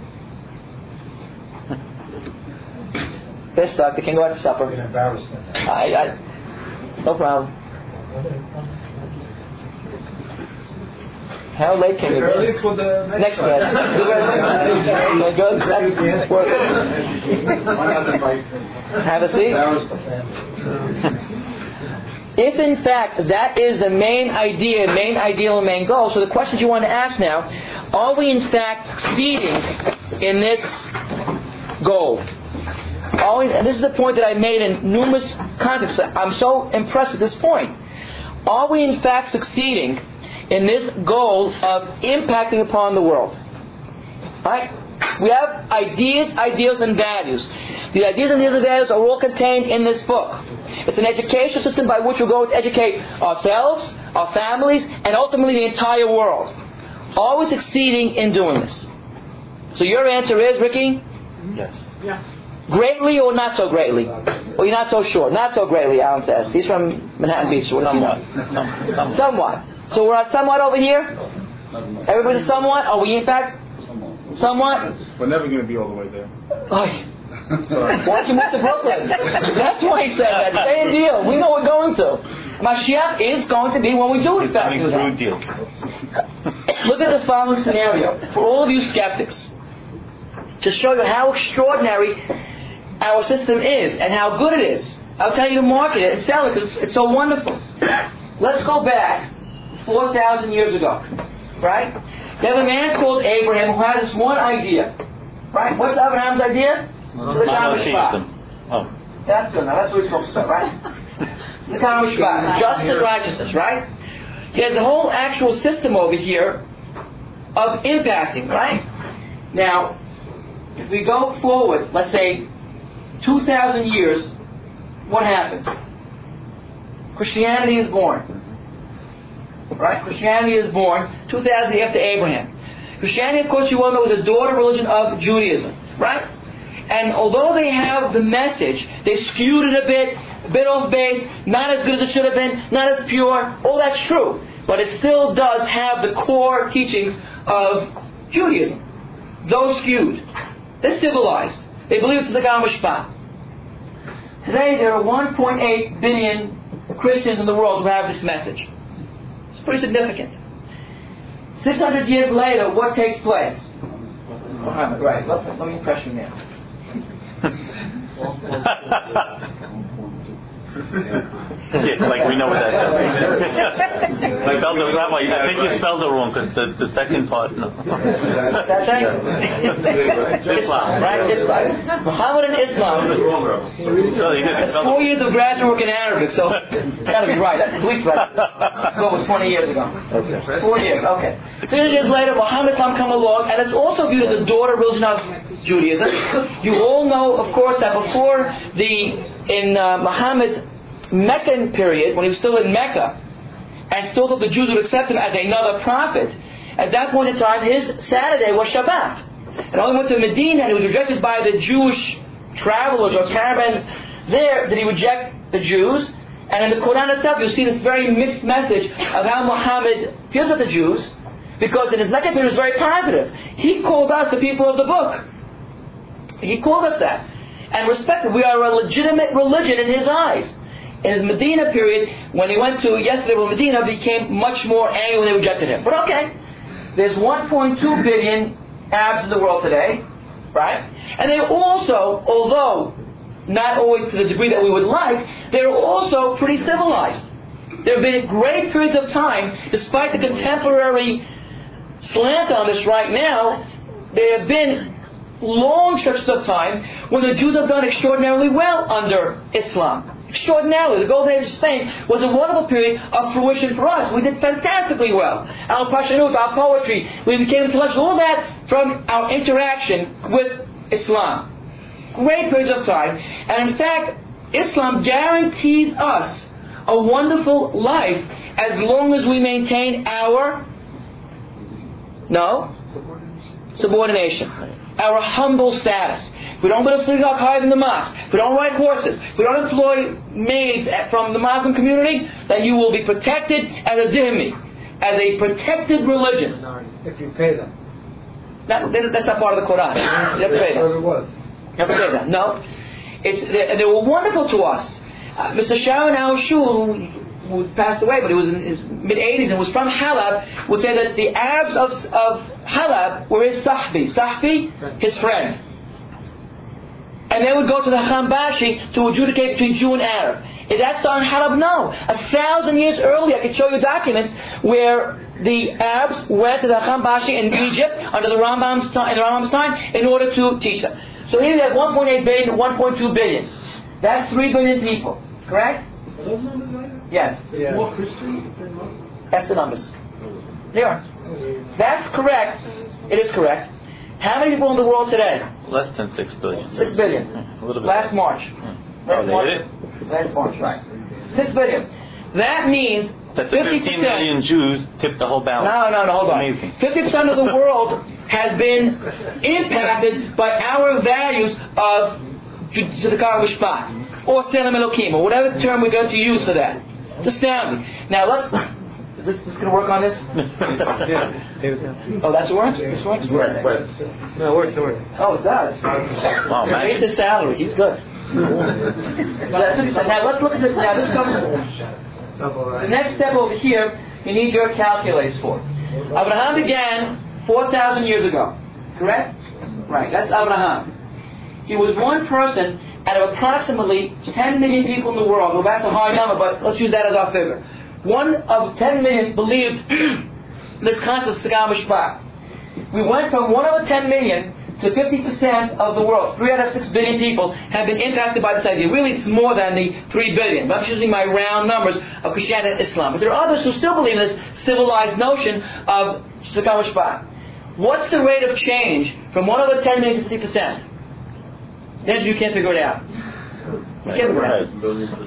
They're stuck. They can go out to supper. You're embarrassed. I, I, no problem. How late can you be? Early for the Next class. Okay, good. Next. Work. Have a seat. If in fact that is the main idea, main ideal, and main goal, so the questions you want to ask now, are we in fact succeeding in this goal? Are we, and this is a point that I made in numerous contexts. I'm so impressed with this point. Are we in fact succeeding in this goal of impacting upon the world? Right? We have ideas, ideals, and values. The ideas, ideals, and values are all contained in this book. It's an educational system by which we're going to educate ourselves, our families, and ultimately the entire world. Are we succeeding in doing this? So your answer is, Ricky? Yes. Yeah. Greatly or not so greatly? Well, you're not so sure. Not so greatly, Alan says. He's from Manhattan Beach. What does he know? Somewhat. Somewhat. So we're at somewhat over here? Everybody's somewhat? Are we in fact somewhat? We're never going to be all the way there. Oh, why don't you move to Brooklyn? That's why he said that. Same deal. We know we're going to. Mashiach is going to be when we do in fact do that. Deal. Look at the following scenario. For all of you skeptics, to show you how extraordinary our system is and how good it is. I'll tell you to market it and sell it because it's so wonderful. Let's go back four thousand years ago. Right? You have a man called Abraham who had this one idea. Right? What's Abraham's idea? Monotheism. Oh. That's good. Now that's what we're talking about, right? The Kal Mishpat, justice and righteousness, right? He has a whole actual system over here of impacting, right? Now, if we go forward, let's say two thousand years, what happens? Christianity is born. Right? Christianity is born two thousand years after Abraham. Christianity, of course, you all know, is a daughter religion of Judaism. Right? And although they have the message, they skewed it a bit, a bit off base, not as good as it should have been, not as pure, all that's true. But it still does have the core teachings of Judaism. Though skewed. They're civilized. They believe it's the Kal Mishpat. Today there are one point eight billion Christians in the world who have this message. It's pretty significant. six hundred years later, what takes place? Muhammad, right. Let's, let me impress you now. Yeah, like we know what that is. Like, spelled it that way. I think you spelled it wrong because the, the second part. No. That's right. Islam, right? Islam. Muhammad and Islam. It's four years of graduate work in Arabic, so it's got to be right. At least right. So it was twenty years ago. Okay. Four years, okay. six hundred years later, Muhammad and Islam come along, and it's also viewed as a daughter religion of Judaism. You all know, of course, that before the, in uh, Muhammad's Meccan period, when he was still in Mecca, and still thought the Jews would accept him as another prophet, at that point in time, his Saturday was Shabbat. And only went to Medina, and he was rejected by the Jewish travelers or caravans there, did he reject the Jews. And in the Quran itself, you see this very mixed message of how Muhammad deals with the Jews, because in his Meccan period, it was very positive. He called us the people of the book. He called us that. And respected. We are a legitimate religion in his eyes. in his Medina period, when he went to yesterday with Medina, became much more angry when they rejected him. But okay, there's one point two billion Arabs in the world today, right? And they also, although not always to the degree that we would like, they're also pretty civilized. There have been great periods of time, despite the contemporary slant on this right now, there have been long stretches of time when the Jews have done extraordinarily well under Islam. Extraordinarily. The Golden Age of Spain was a wonderful period of fruition for us. We did fantastically well. Our Pashanut, our poetry, we became intellectual, all that from our interaction with Islam. Great periods of time. And in fact, Islam guarantees us a wonderful life as long as we maintain our no subordination, our humble status. If we don't put a synagogue higher than the mosque, if we don't ride horses, if we don't employ maids from the Muslim community, then you will be protected as a dhimmi, as a protected religion. If you pay them. That, that's not part of the Quran. You have to pay them. It was. You have to pay them. No. It's, they, they were wonderful to us. Uh, Mister Sharon Al-Shul, who passed away, but he was in his mid-eighties and was from Halab, would say that the Arabs of, of Halab were his sahbi. Sahbi, his friend. And they would go to the Khambashi to adjudicate between Jew and Arab. Is that so in Halab? No. A thousand years earlier, I could show you documents where the Arabs went to the Khambashi in Egypt under the Rambam's time, in the Rambam's time in order to teach them. So here we have one point eight billion, one point two billion. That's three billion people. Correct? Are those numbers right? Yes. Yeah. More Christians than Muslims. That's the numbers. They are. That's correct. It is correct. How many people in the world today? Less than six billion. Six billion. A little bit. Last March. Hmm. Last Oh, March. they hit it? Last March, right. Six billion. That means That the fifty fifteen percent. million Jews tipped the whole balance. No, no, no, hold on. Amazing. fifty percent of the world has been impacted by our values of Tzedakah Mishpat, or Tzelem Elokim, or whatever term we're going to use for that. It's astounding. Now let's... Is this, this going to work on this? Oh, that's what works? This works? No, it works, it works. Oh, it does. Wow, man. Raise his salary. He's good. Well, that's what he said. Now let's look at this. Now this comes... The next step over here, you need your calculators for. Abraham began four thousand years ago. Correct? Right, that's Abraham. He was one person out of approximately ten million people in the world. Well, that's a high number, but let's use that as our figure. One of ten million believed this concept of Tzedakah Mishpat. We went from one over ten million to fifty percent of the world. Three out of six billion people have been impacted by this idea. Really, it's more than the three billion. But I'm using my round numbers of Christianity and Islam. But there are others who still believe in this civilized notion of Tzedakah Mishpat. What's the rate of change from one over ten million to fifty percent? Then you can't figure it out. You can't figure it out. E.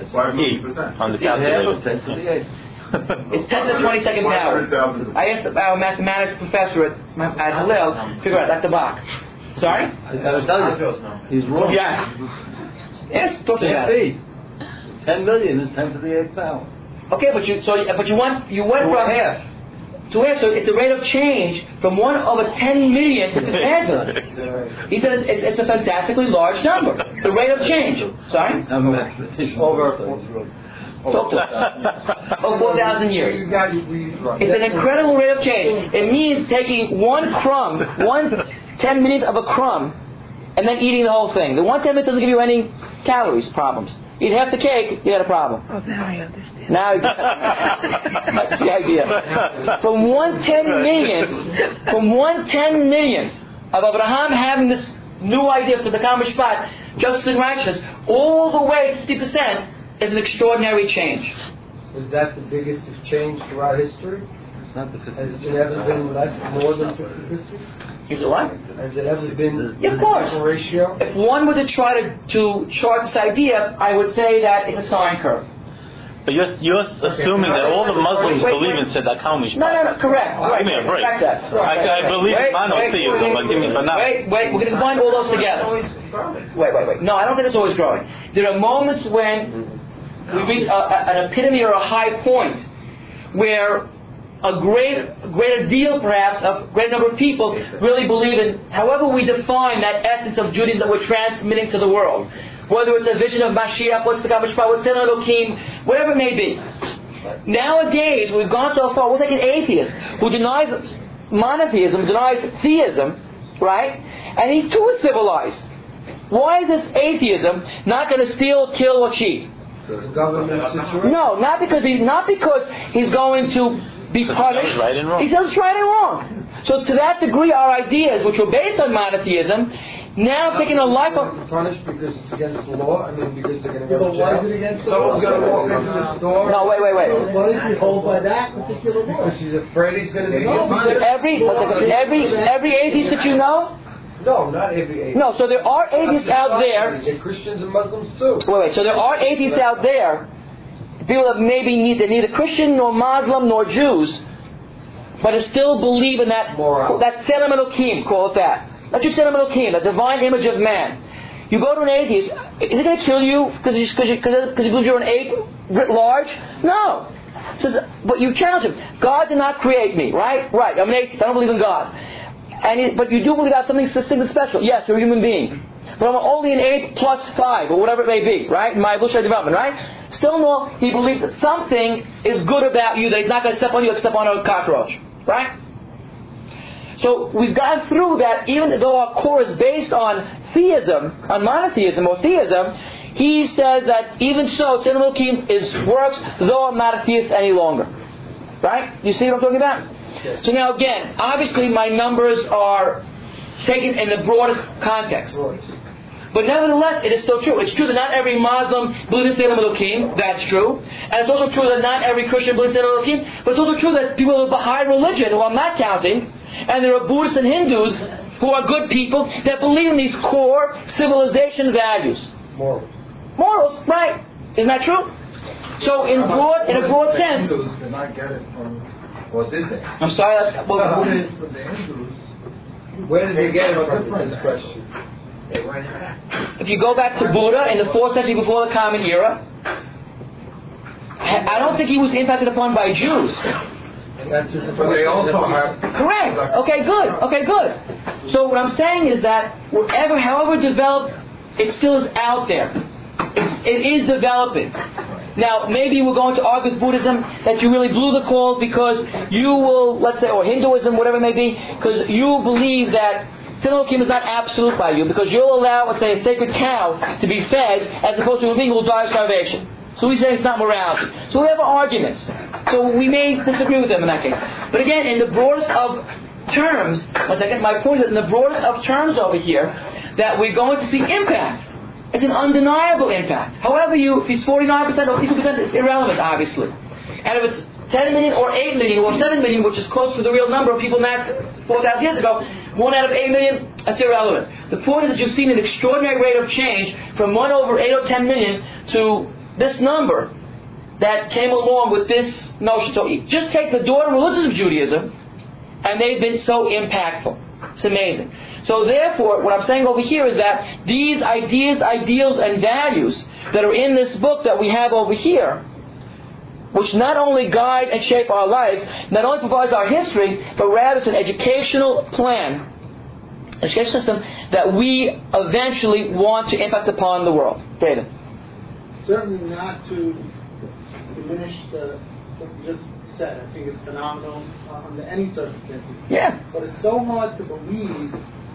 E. On the calculator. It's ten to the twenty-second power. I asked our mathematics professor at, at Hillel, figure out, at the Bach. Sorry? I gotta tell you, he's wrong. Yeah. Yes, talk to Can't that. be. Ten million is ten to the eighth power. Okay, but you so but you went you went from half. to half, so it's a rate of change from one over ten million to ten million. He says it's, it's a fantastically large number. The rate of change. Sorry? I'm a mathematician. Over. Talk to him. Over four thousand years. You got it, we- It's an incredible rate of change. It means taking one crumb, one ten millionth of a crumb, and then eating the whole thing. The one ten millionth doesn't give you any calories problems. Eat half the cake, you got a problem. Oh, now I understand. Now you that's the idea. From one ten millionth, from one ten millionth of Abraham having this new idea of Tzedakah Mishpat, justice and righteousness, all the way to fifty percent is an extraordinary change. Was that the biggest change throughout history? It's not the Has fifty. it ever been less, more than fifty fifty? Is it what? Has it ever been Yeah, of course. a ratio? If one were to try to, to chart this idea, I would say that it's a sine curve. But you're, you're assuming that all the Muslims Wait, wait, believe wait. in Tzedakah Mishpat. No, no, no, correct. Right, Give me a break. correct that. Right, I, I right, believe wait, in monotheism, wait, but give me banana. Wait, wait, we're going to combine all those together. Wait, wait, wait. No, I don't think it's always growing. There are moments when we reach a, a, an epitome or a high point where a great, greater deal perhaps of a great number of people really believe in, however we define that essence of Judaism that we're transmitting to the world. whether it's a vision of Mashiach, what's the Mishpah, what's Tzedek Elokim, whatever it may be. Nowadays, we've gone so far, we'll take an atheist who denies monotheism, denies theism, right? And he too is civilized. Why is this atheism not going to steal, kill, or cheat? The government situation? No, not because he, not because he's going to be punished. Right and wrong. He says it's right and wrong. So to that degree, our ideas, which were based on monotheism, now taking a life of punished because it's against the law. I mean, because they're going to Yeah, go but to why jail. is it against the Someone's law? going to walk into the store. no, wait, wait, wait. What if he holds by that particular law? Because she's afraid he's going to be No, punished. Every every every atheist that you know. No, not every atheist. No, so there are atheists out there. There are Christians and Muslims too. Wait, wait. So there are atheists out there. People that maybe need, they're neither Christian nor Muslim nor Jews, but still believe in that Moral. that Tzelem Elokim, call it that. Not just Tzelem Elokim, the divine image of man. You go to an atheist, is it going to kill you because you because you, because you believe you're an ape writ large? No. It says, but you challenge him. God did not create me, right? Right. I'm an atheist. I don't believe in God. And it, but you do believe I have something distinct and special. Yes, you're a human being. But I'm only an eight plus five, or whatever it may be, right? In my evolutionary development, right? Still more, he believes that something is good about you, that he's not going to step on you like step on a cockroach, right? So we've gone through that, even though our core is based on theism, on monotheism or theism, he says that even so, Tzedek Elokim is works, though I'm not a theist any longer. Right? You see what I'm talking about? So now again, obviously my numbers are taken in the broadest context. But nevertheless, it is still true. It's true that not every Muslim believes in Tzedek Elokim. That's true. And it's also true that not every Christian believes in Tzedek Elokim. But it's also true that people of Baha'i religion, who I'm not counting, and there are Buddhists and Hindus who are good people that believe in these core civilization values. Morals. Morals, right. Isn't that true? So in broad, in a broad sense... Hindus did not get it from... Or did they? I'm sorry, that's... Well, Well, it is from the Hindus. Where did they get it from? This question. They went back. if you go back to Buddha in the fourth century before the Common Era, I don't think he was impacted upon by Jews. That's just But they also have... Correct. Okay, good. Okay, good. So what I'm saying is that whatever, however developed, it still is out there. It's, it is developing. Now, maybe we're going to argue with Buddhism that you really blew the call because you will, let's say, or Hinduism, whatever it may be, because you believe that Tzedek Elokim is not absolute by you, because you'll allow, let's say, a sacred cow to be fed as opposed to a being who will die of starvation. So we say it's not morality. So we have arguments. So we may disagree with them in that case. But again, in the broadest of terms, one second, my point is that in the broadest of terms over here, that we're going to see impact. It's an undeniable impact. However, you, if it's forty-nine percent or fifty percent, it's irrelevant, obviously. And if it's ten million or eight million or seven million, which is close to the real number of people met four thousand years ago, one out of eight million, that's irrelevant. The point is that you've seen an extraordinary rate of change from one over eight or ten million to this number that came along with this notion. So just take the daughter religions of Judaism, and they've been so impactful. It's amazing. So therefore, what I'm saying over here is that these ideas, ideals, and values that are in this book that we have over here, which not only guide and shape our lives, not only provides our history, but rather it's an educational plan, education system that we eventually want to impact upon the world. David. Certainly not to diminish the, what you just said. I think it's phenomenal uh, under any circumstances. Yeah. But it's so hard to believe.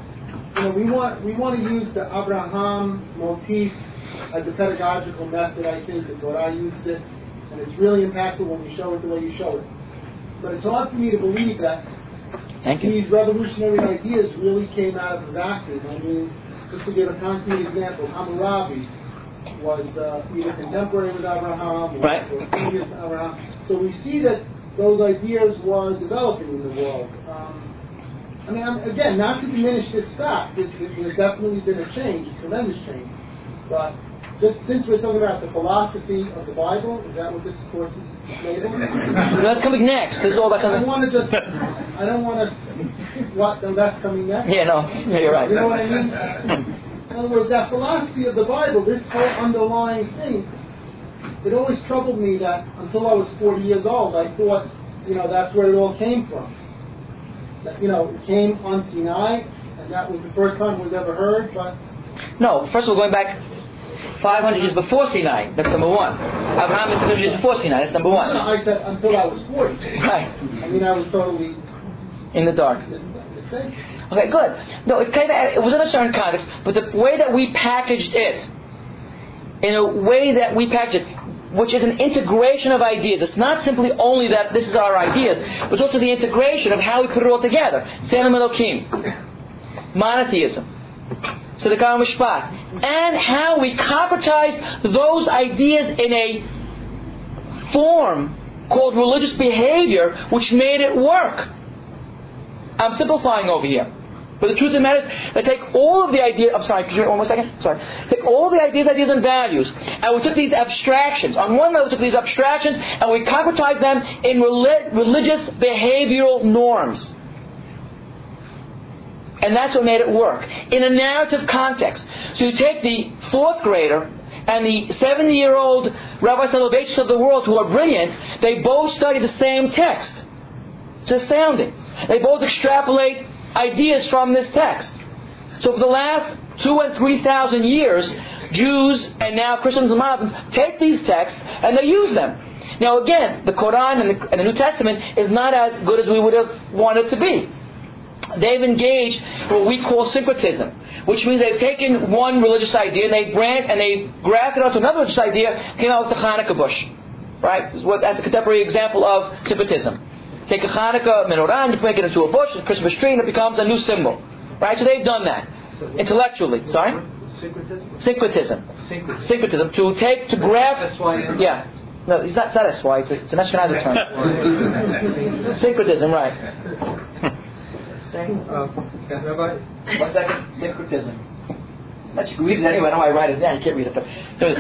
You know, we want we want to use the Abraham motif as a pedagogical method. I think is what I use it, and it's really impactful when you show it the way you show it. But it's hard for me to believe that Thank you. these revolutionary ideas really came out of a vacuum. I mean, just to give a concrete example, Hammurabi was uh, either contemporary with Abraham or, right. or previous to Abraham. So we see that those ideas were developing in the world. Um, I mean, I'm, again, not to diminish this fact, it, it, there's definitely been a change, a tremendous change. But just since we're talking about the philosophy of the Bible, is that what this course is labeled? No, that's coming next. This is all about I something. don't want to just, I don't want to, what, no, that's coming next? Yeah, no, yeah, you're right. You know what I mean? In other words, that philosophy of the Bible, this whole underlying thing, it always troubled me that until I was forty years old, I thought, you know, that's where it all came from. That, you know, it came on Sinai, and that was the first time it was ever heard, but... No, first of all, going back five hundred years before Sinai. That's number one. Abraham is six hundred years before Sinai. That's number one. No, I said until I was forty. Right. I mean, I was totally in the dark. mistaken. Okay, good. No, it, came, it was in a certain context, but the way that we packaged it, in a way that we packaged it, which is an integration of ideas. It's not simply only that this is our ideas, but it's also the integration of how we put it all together. Tzelem Elokim, monotheism, Tzedakah Mishpat, and how we concretize those ideas in a form called religious behavior, which made it work. I'm simplifying over here. But the truth of the matter is, they take all of the ideas, I'm sorry, could you wait one more second? Sorry. Take all the ideas, ideas and values, and we took these abstractions. On one level, we took these abstractions, and we concretized them in relig- religious behavioral norms. And that's what made it work. In a narrative context. So you take the fourth grader and the seventy-year-old Rabbi Soloveitchik of the world who are brilliant, they both study the same text. It's astounding. They both extrapolate ideas from this text. So for the last two and three thousand years, Jews and now Christians and Muslims take these texts and they use them. Now again, the Quran and the, and the New Testament is not as good as we would have wanted it to be. They've engaged what we call syncretism, which means they've taken one religious idea and they brand and they grafted onto another religious idea, came out with the Hanukkah bush. Right? That's a contemporary example of syncretism. Take a Hanukkah menorah and you make it into a bush, a Christmas tree, and it becomes a new symbol. Right? So they've done that. Intellectually. Sorry? Syncretism? Syncretism. Syncretism. Syncretism. To take, to graft... S Y N. Yeah. No, it's not, it's not S Y, it's, a, it's an Ashkenazi term. Syncretism, right. Uh, yeah, Rabbi? One second. Syncretism. But you can read it anyway. I know I write it down. You can't read it. But there's,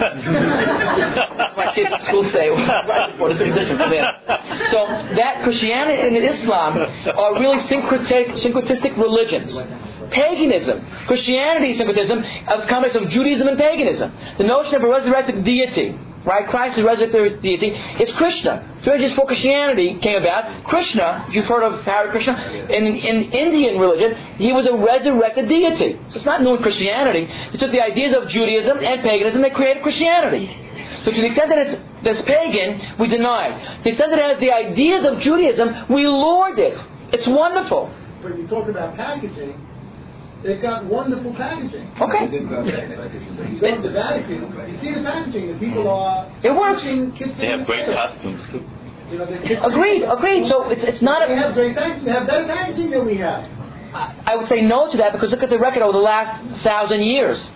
my kids at school say, well, right before, there's a big difference there. So that Christianity and Islam are really syncretic, syncretistic religions. Paganism, Christianity, syncretism, is a combination of Judaism and paganism. The notion of a resurrected deity, right? Christ is a resurrected deity. It's Krishna. So just before Christianity came about, Krishna, if you've heard of Hare Krishna, in, in Indian religion, he was a resurrected deity. So it's not new in Christianity. They took the ideas of Judaism and paganism and created Christianity. So to the extent that it's, it's pagan, we deny it. To the extent that it has the ideas of Judaism, we lord it. It's wonderful. But you talk about packaging, they've got wonderful packaging. Okay. You go to the Vatican, you see the packaging, and people are... It works. Kids They have great costumes too. You know, the kids Agreed, agreed. So it's it's not They a... have great packaging. They have better packaging than we have. I I would say no to that because look at the record over the last thousand years.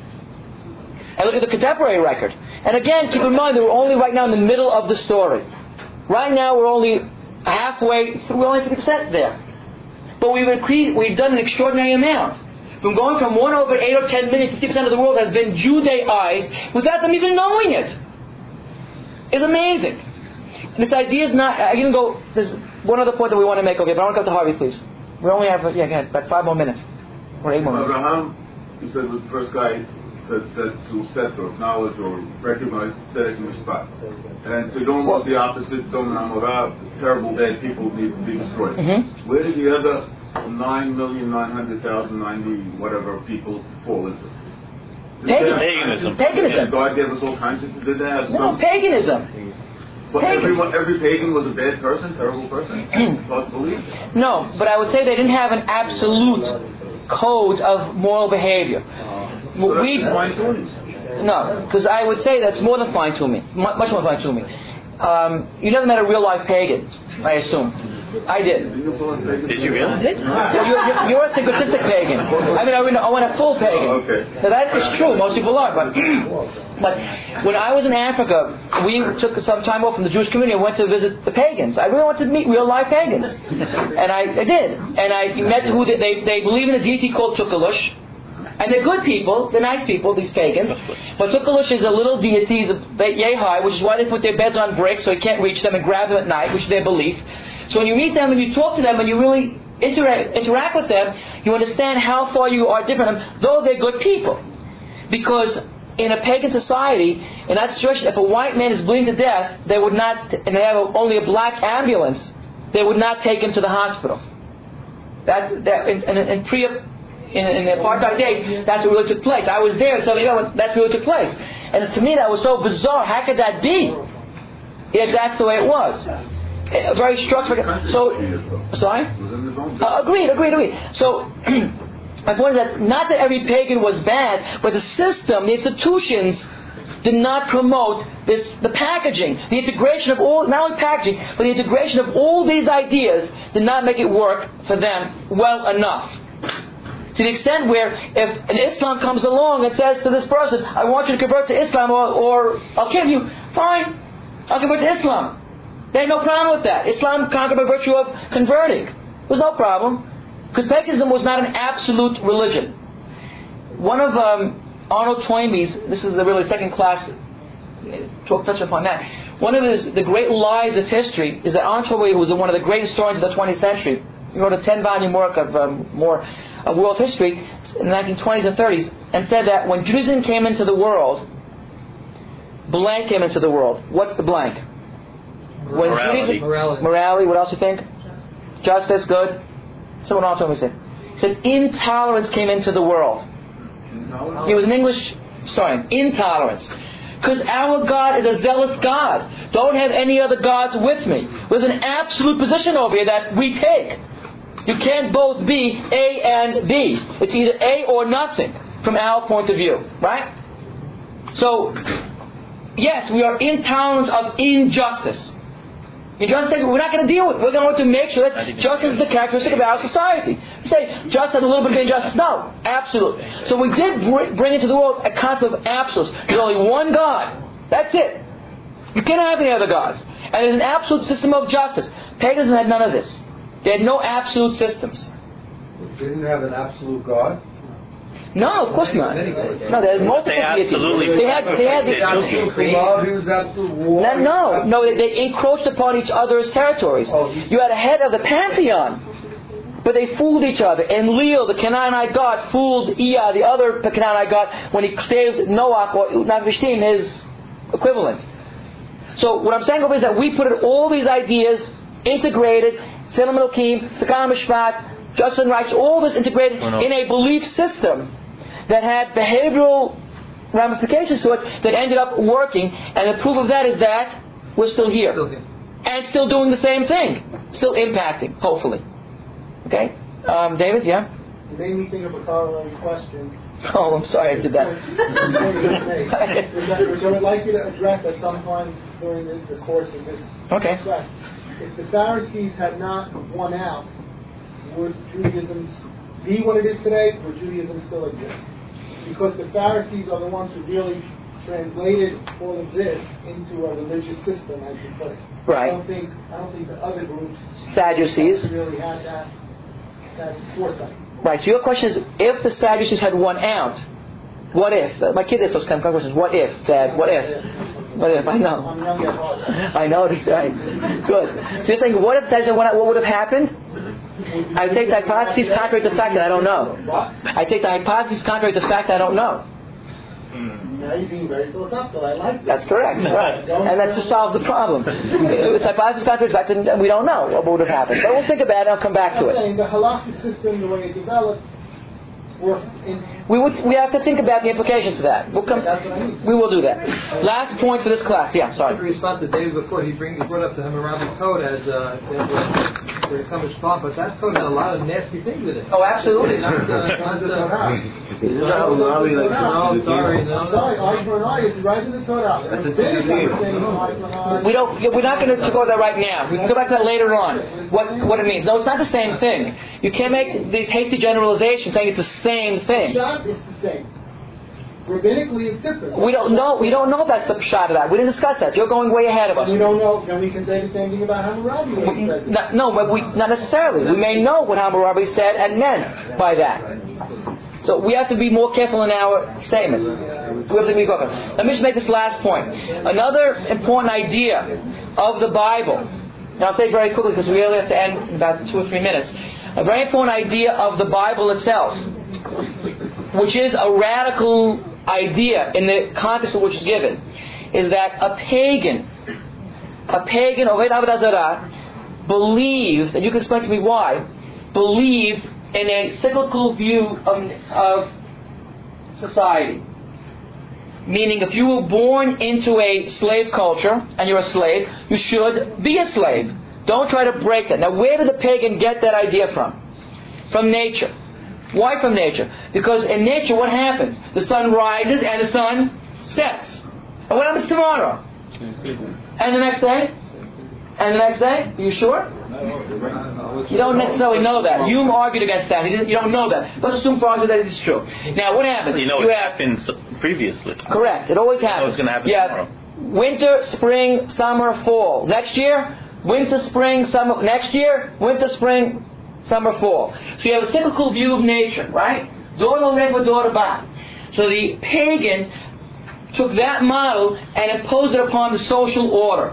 And look at the contemporary record. And again, keep in mind that we're only right now in the middle of the story. Right now we're only halfway through, we're only fifty percent there. But we've increased, we've done an extraordinary amount. From going from one over eight or ten million, fifty percent of the world has been Judaized without them even knowing it. It's amazing. This idea is not, I can go, there's one other point that we want to make, okay, but I want to come to Harvey, please. We only have, yeah, again, about five more minutes. Or eight more minutes. Abraham, you said, was the first guy to, to, to accept or acknowledge or recognize Tzedek Mishpat. And Sodom was the opposite. Sodom and Amorah, terrible, bad people need to be destroyed. Mm-hmm. Where did the other nine million nine hundred thousand ninety whatever people fall into? Paganism. Paganism. Paganism. And God gave us all kinds of... Did they have No, some... paganism. But paganism. everyone, every pagan was a bad person, terrible person? It's hard to believe. No, but I would say they didn't have an absolute code of moral behavior. So that's We, fine-tuning. no, because I would say that's more than fine-tuning, much more fine-tuning. Um, you never met a real-life pagan, I assume. I did. Did you call it pagan? Did you really? Did? Well, you're, you're, you're a syncretistic pagan. I mean, I mean, I want a full pagan. Oh, okay. Now that is true. Most people are, but but when I was in Africa, we took some time off from the Jewish community and went to visit the pagans. I really wanted to meet real life pagans, and I, I did. And I met who they, they they believe in a deity called Tukalush. And they're good people, they're nice people, these pagans. But Tukalush is a little deity, he's a bit yay high, which is why they put their beds on bricks so you can't reach them and grab them at night, which is their belief. So when you meet them and you talk to them and you really interact, interact with them, you understand how far you are different from them, though they're good people. Because in a pagan society, in that situation, if a white man is bleeding to death, they would not, and they have a, only a black ambulance, they would not take him to the hospital. That, that in, in, in pre in, in the apartheid days, that's what really took place. I was there, so you know, that's what really took place. And to me, that was so bizarre. How could that be? Yet that's the way it was. A very structured. So, sorry? Uh, agreed, agreed, agreed. So, my point is that not that every pagan was bad, but the system, the institutions, did not promote this, the packaging, the integration of all, not only packaging, but the integration of all these ideas did not make it work for them well enough. To the extent where if an Islam comes along and says to this person, I want you to convert to Islam or, or I'll kill you, fine, I'll convert to Islam. They had no problem with that. Islam conquered by virtue of converting. There was no problem. Because paganism was not an absolute religion. One of um, Arnold Toynbee's, this is the really second class, talk touch upon that. One of his, the great lies of history is that Arnold Toynbee was one of the great historians of the twentieth century. He wrote a ten-volume work of um, more of world history in the nineteen twenties and thirties, and said that when Judaism came into the world, blank came into the world. What's the blank? When Morality. Judaism, morality. Morality. What else you think? Justice. Good. So what Arnold Toynbee said. He said intolerance came into the world. He was an English historian. Intolerance. Because our God is a zealous God. Don't have any other gods with me. There's an absolute position over here that we take. You can't both be A and B. It's either A or nothing from our point of view. Right? So, yes, we are intolerant of injustice. Injustice, we're not going to deal with it. We're going to make sure that justice is the characteristic of our society. You say, justice has a little bit of injustice. No, absolutely. So we did bring into the world a concept of absolutes. There's only one God. That's it. You can't have any other gods. And there's an absolute system of justice. Paganism had none of this. They had no absolute systems. They didn't have an absolute God. No, of course not. No, they had multiple They absolutely deities. They had, they had the Absolute love, he was absolute war. No, no, no they, they encroached upon each other's territories. You had a head of the pantheon, but they fooled each other. Enlil, the Canaanite god, fooled Ea, the other Canaanite god, when he saved Noach or Navishtim, his equivalent. So what I'm saying over is that we put in all these ideas integrated, Tzelem Elokim, Sakana Mishpat, justice and righteous, all this integrated Oh, no. in a belief system that had behavioral ramifications to it that ended up working, and the proof of that is that we're still here. Still here. And still doing the same thing. Still impacting, hopefully. Okay? Um, David, yeah? You made me think of a corollary question. Oh, I'm sorry I did that. which, I, which I would like you to address at some point during the, the course of this Okay. class. If the Pharisees had not won out, would Judaism be what it is today, or Judaism still exist? Because the Pharisees are the ones who really translated all of this into a religious system, as you put it. Right. I don't think I don't think the other groups Sadducees. really had that that foresight. Right, so your question is, if the Sadducees had won out, what if? My kid asks those kind of questions. What if, Dad? What if? What if? I know. I'm young at heart. I know. Right. Good. So you're saying, what if the Sadducees had won out? What would have happened? I would take the hypothesis contrary to the fact that I don't know. I take the hypothesis contrary to the fact that I don't know. Now you're being very philosophical. I like that. That's correct. Right. And that just solves the problem. It's hypothesis contrary to the fact that we don't know what would have happened. But we'll think about it and I'll come back to I'm saying it. the halakhic system, the way it developed, worked in. We would, we have to think about the implications of that. We'll come, That's what I mean. we will do that. Last point for this class. Yeah, To sorry. respond to David before, he, bring, he brought up the Hammurabi Code as uh, as a Chumash Pop, but that code had a lot of nasty things in it. Oh, absolutely. Not, uh, not, uh, No, no, sorry, no. I'm sorry, eye for an eye is right in the Torah. That's a Big thing. thing, eye for an eye. We don't. We're not going to go to that right now. We can go back to that later on. What what it means? No, it's not the same thing. You can't make these hasty generalizations saying it's the same thing. Pshat, it's the same. Rabbinically, it's different. We don't know. We don't know that's the pshat of that. We didn't discuss that. You're going way ahead of us. We don't know. Then we can say the same thing about Hammurabi when he says it. No, no, but we not necessarily. We may know what Hammurabi said and meant by that. So we have to be more careful in our statements. We have to be careful. Let me just make this last point. Another important idea of the Bible. Now I'll say it very quickly because we really have to end in about two or three minutes. A very important idea of the Bible itself, which is a radical idea in the context of which it's given, is that a pagan, a pagan, Oved Avodah Zarah, believed, and you can explain to me why, believed in a cyclical view of, of society. Meaning, if you were born into a slave culture and you're a slave, you should be a slave. Don't try to break that. Now, where did the pagan get that idea from? From nature. Why from nature? Because in nature, what happens? The sun rises and the sun sets. And what happens tomorrow? And the next day? And the next day? Are you sure? You don't necessarily know that. Hume argued against that. He didn't, you don't know that. Let's assume for argument that it is true. Now, what happens? You know you it have, happens previously. Correct. It always happens. So it's going to happen you tomorrow. have winter, spring, summer, fall. Next year, winter, spring, summer. Next year, winter, spring, summer, fall. So you have a cyclical view of nature, right? Dor lev dor ba. So the pagan took that model and imposed it upon the social order.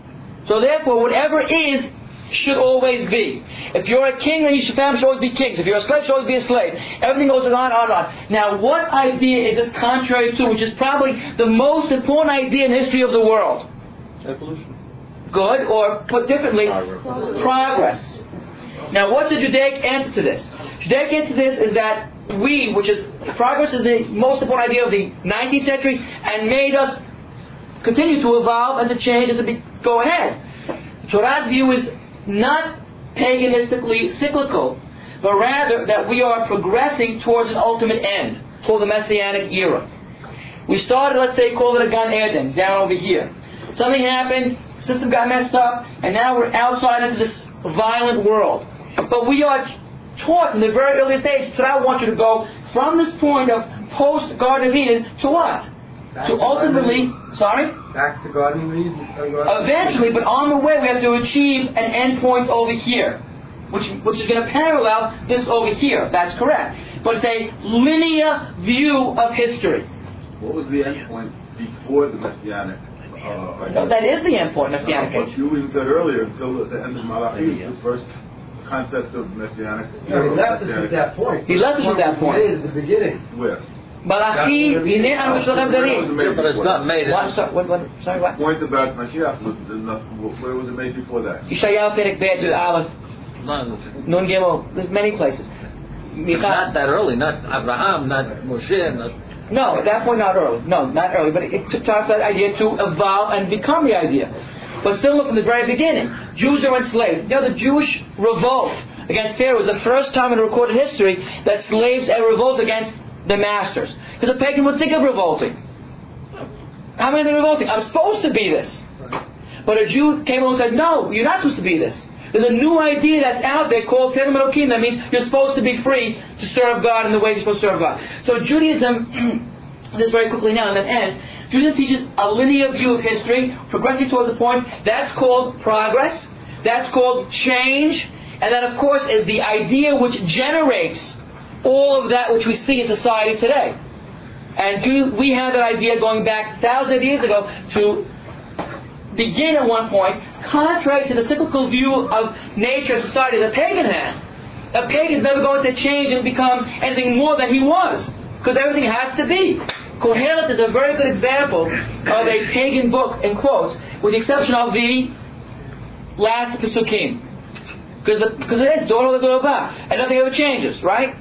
So therefore, whatever is should always be. If you're a king, then your family should always be kings. If you're a slave, you should always be a slave. Everything goes on and on and on. Now, what idea is this contrary to, which is probably the most important idea in the history of the world? Evolution. Good, or put differently, progress. Now, what's the Judaic answer to this? Judaic answer to this is that we, which is, progress is the most important idea of the nineteenth century and made us continue to evolve and to change and to be, go ahead. Torah's view is not paganistically cyclical, but rather that we are progressing towards an ultimate end, called the Messianic era. We started, let's say, call it a Gan Eden, down over here. Something happened, system got messed up, and now we're outside into this violent world. But we are taught in the very earliest stage that I want you to go from this point of post-Garden of Eden to what? Back to to ultimately, sorry? Back to Garden of Eden. Eventually, but on the way we have to achieve an end point over here, which which is going to parallel this over here. That's correct. But it's a linear view of history. What was the end point before the Messianic? Uh, No, that is the end point, Messianic no, age. but you even said earlier, until the end of Malachi, the first concept of Messianic. No, he left us at that point. He left us at that point. He made it at the beginning. Where? Malachi, Hinei Anu Shlachem Darim. Yeah, but it's not made. What? Sorry, what, what, sorry, what? The point about Mashiach was enough. Where was it made before that? Yeshayahu Perek Bet Yud Aleph Not, Nun Gimel. There's many places. it's not that early. Not Abraham. Not Moshe. Not. No, at that point not early. No, not early. But it took time for that idea to evolve and become the idea. But still, look from the very beginning. Jews are enslaved. You know, the Jewish revolt against Pharaoh was the first time in recorded history that slaves ever revolted against the masters. Because a pagan would think of revolting. How many are they revolting? I'm supposed to be this. But a Jew came along and said, no, you're not supposed to be this. There's a new idea that's out there called Tzelem Elokim. That means you're supposed to be free to serve God in the way you're supposed to serve God. So Judaism, this very quickly now and then end, Judaism teaches a linear view of history, progressing towards a point. That's called progress. That's called change. And that, of course, is the idea which generates all of that which we see in society today. And we had that idea going back thousands of years ago to begin at one point, contrary to the cyclical view of nature and society that pagan had. A pagan is never going to change and become anything more than he was, because everything has to be. Kohelet is a very good example of a pagan book, in quotes, with the exception of the last Pesukim. Because because it is Dor Dor Ba, and nothing ever changes, right?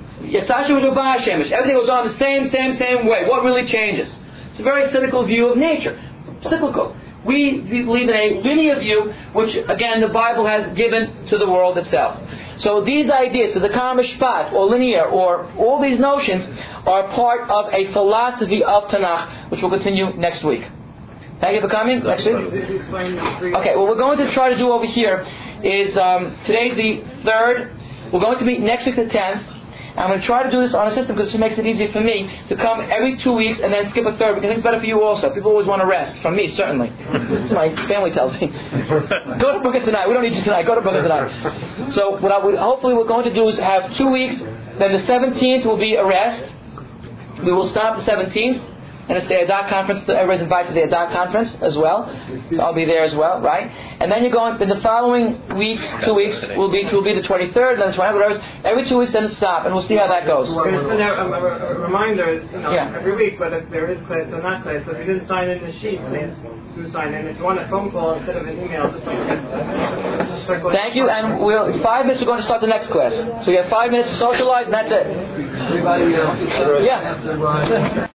Everything goes on the same, same, same way. What really changes? It's a very cynical view of nature. Cyclical. We believe in a linear view, which, again, the Bible has given to the world itself. So these ideas, so the Kal Mishpat, or linear, or all these notions, are part of a philosophy of Tanakh, which will continue next week. Thank you for coming. Next week? Okay, what we're going to try to do over here is, um, today's the third. We're going to meet next week the tenth. I'm going to try to do this on a system because it makes it easier for me to come every two weeks and then skip a third, because it's better for you also. People always want to rest. From me, certainly. That's what my family tells me. Go to Brooklyn tonight. We don't need you tonight. Go to Brooklyn tonight. So what I would, hopefully we're going to do is have two weeks. Then the seventeenth will be a rest. We will stop the seventeenth. And it's the Adat conference. Everybody's invited to the Adat conference as well. So I'll be there as well, right? And then you go on, in the following weeks, two weeks, will be will be the twenty-third, then the twenty-third. Every two weeks, then it stop, and we'll see how that goes. We're going to send out a, a, a reminder, is, you know, Yeah. every week whether there is class or not class. So if you didn't sign in the sheet, please do sign in. If you want a phone call instead of an email, just like that. Thank you, and we'll five minutes. We're going to start the next class. So we have five minutes to socialize, and that's it. Everybody, uh, Yeah.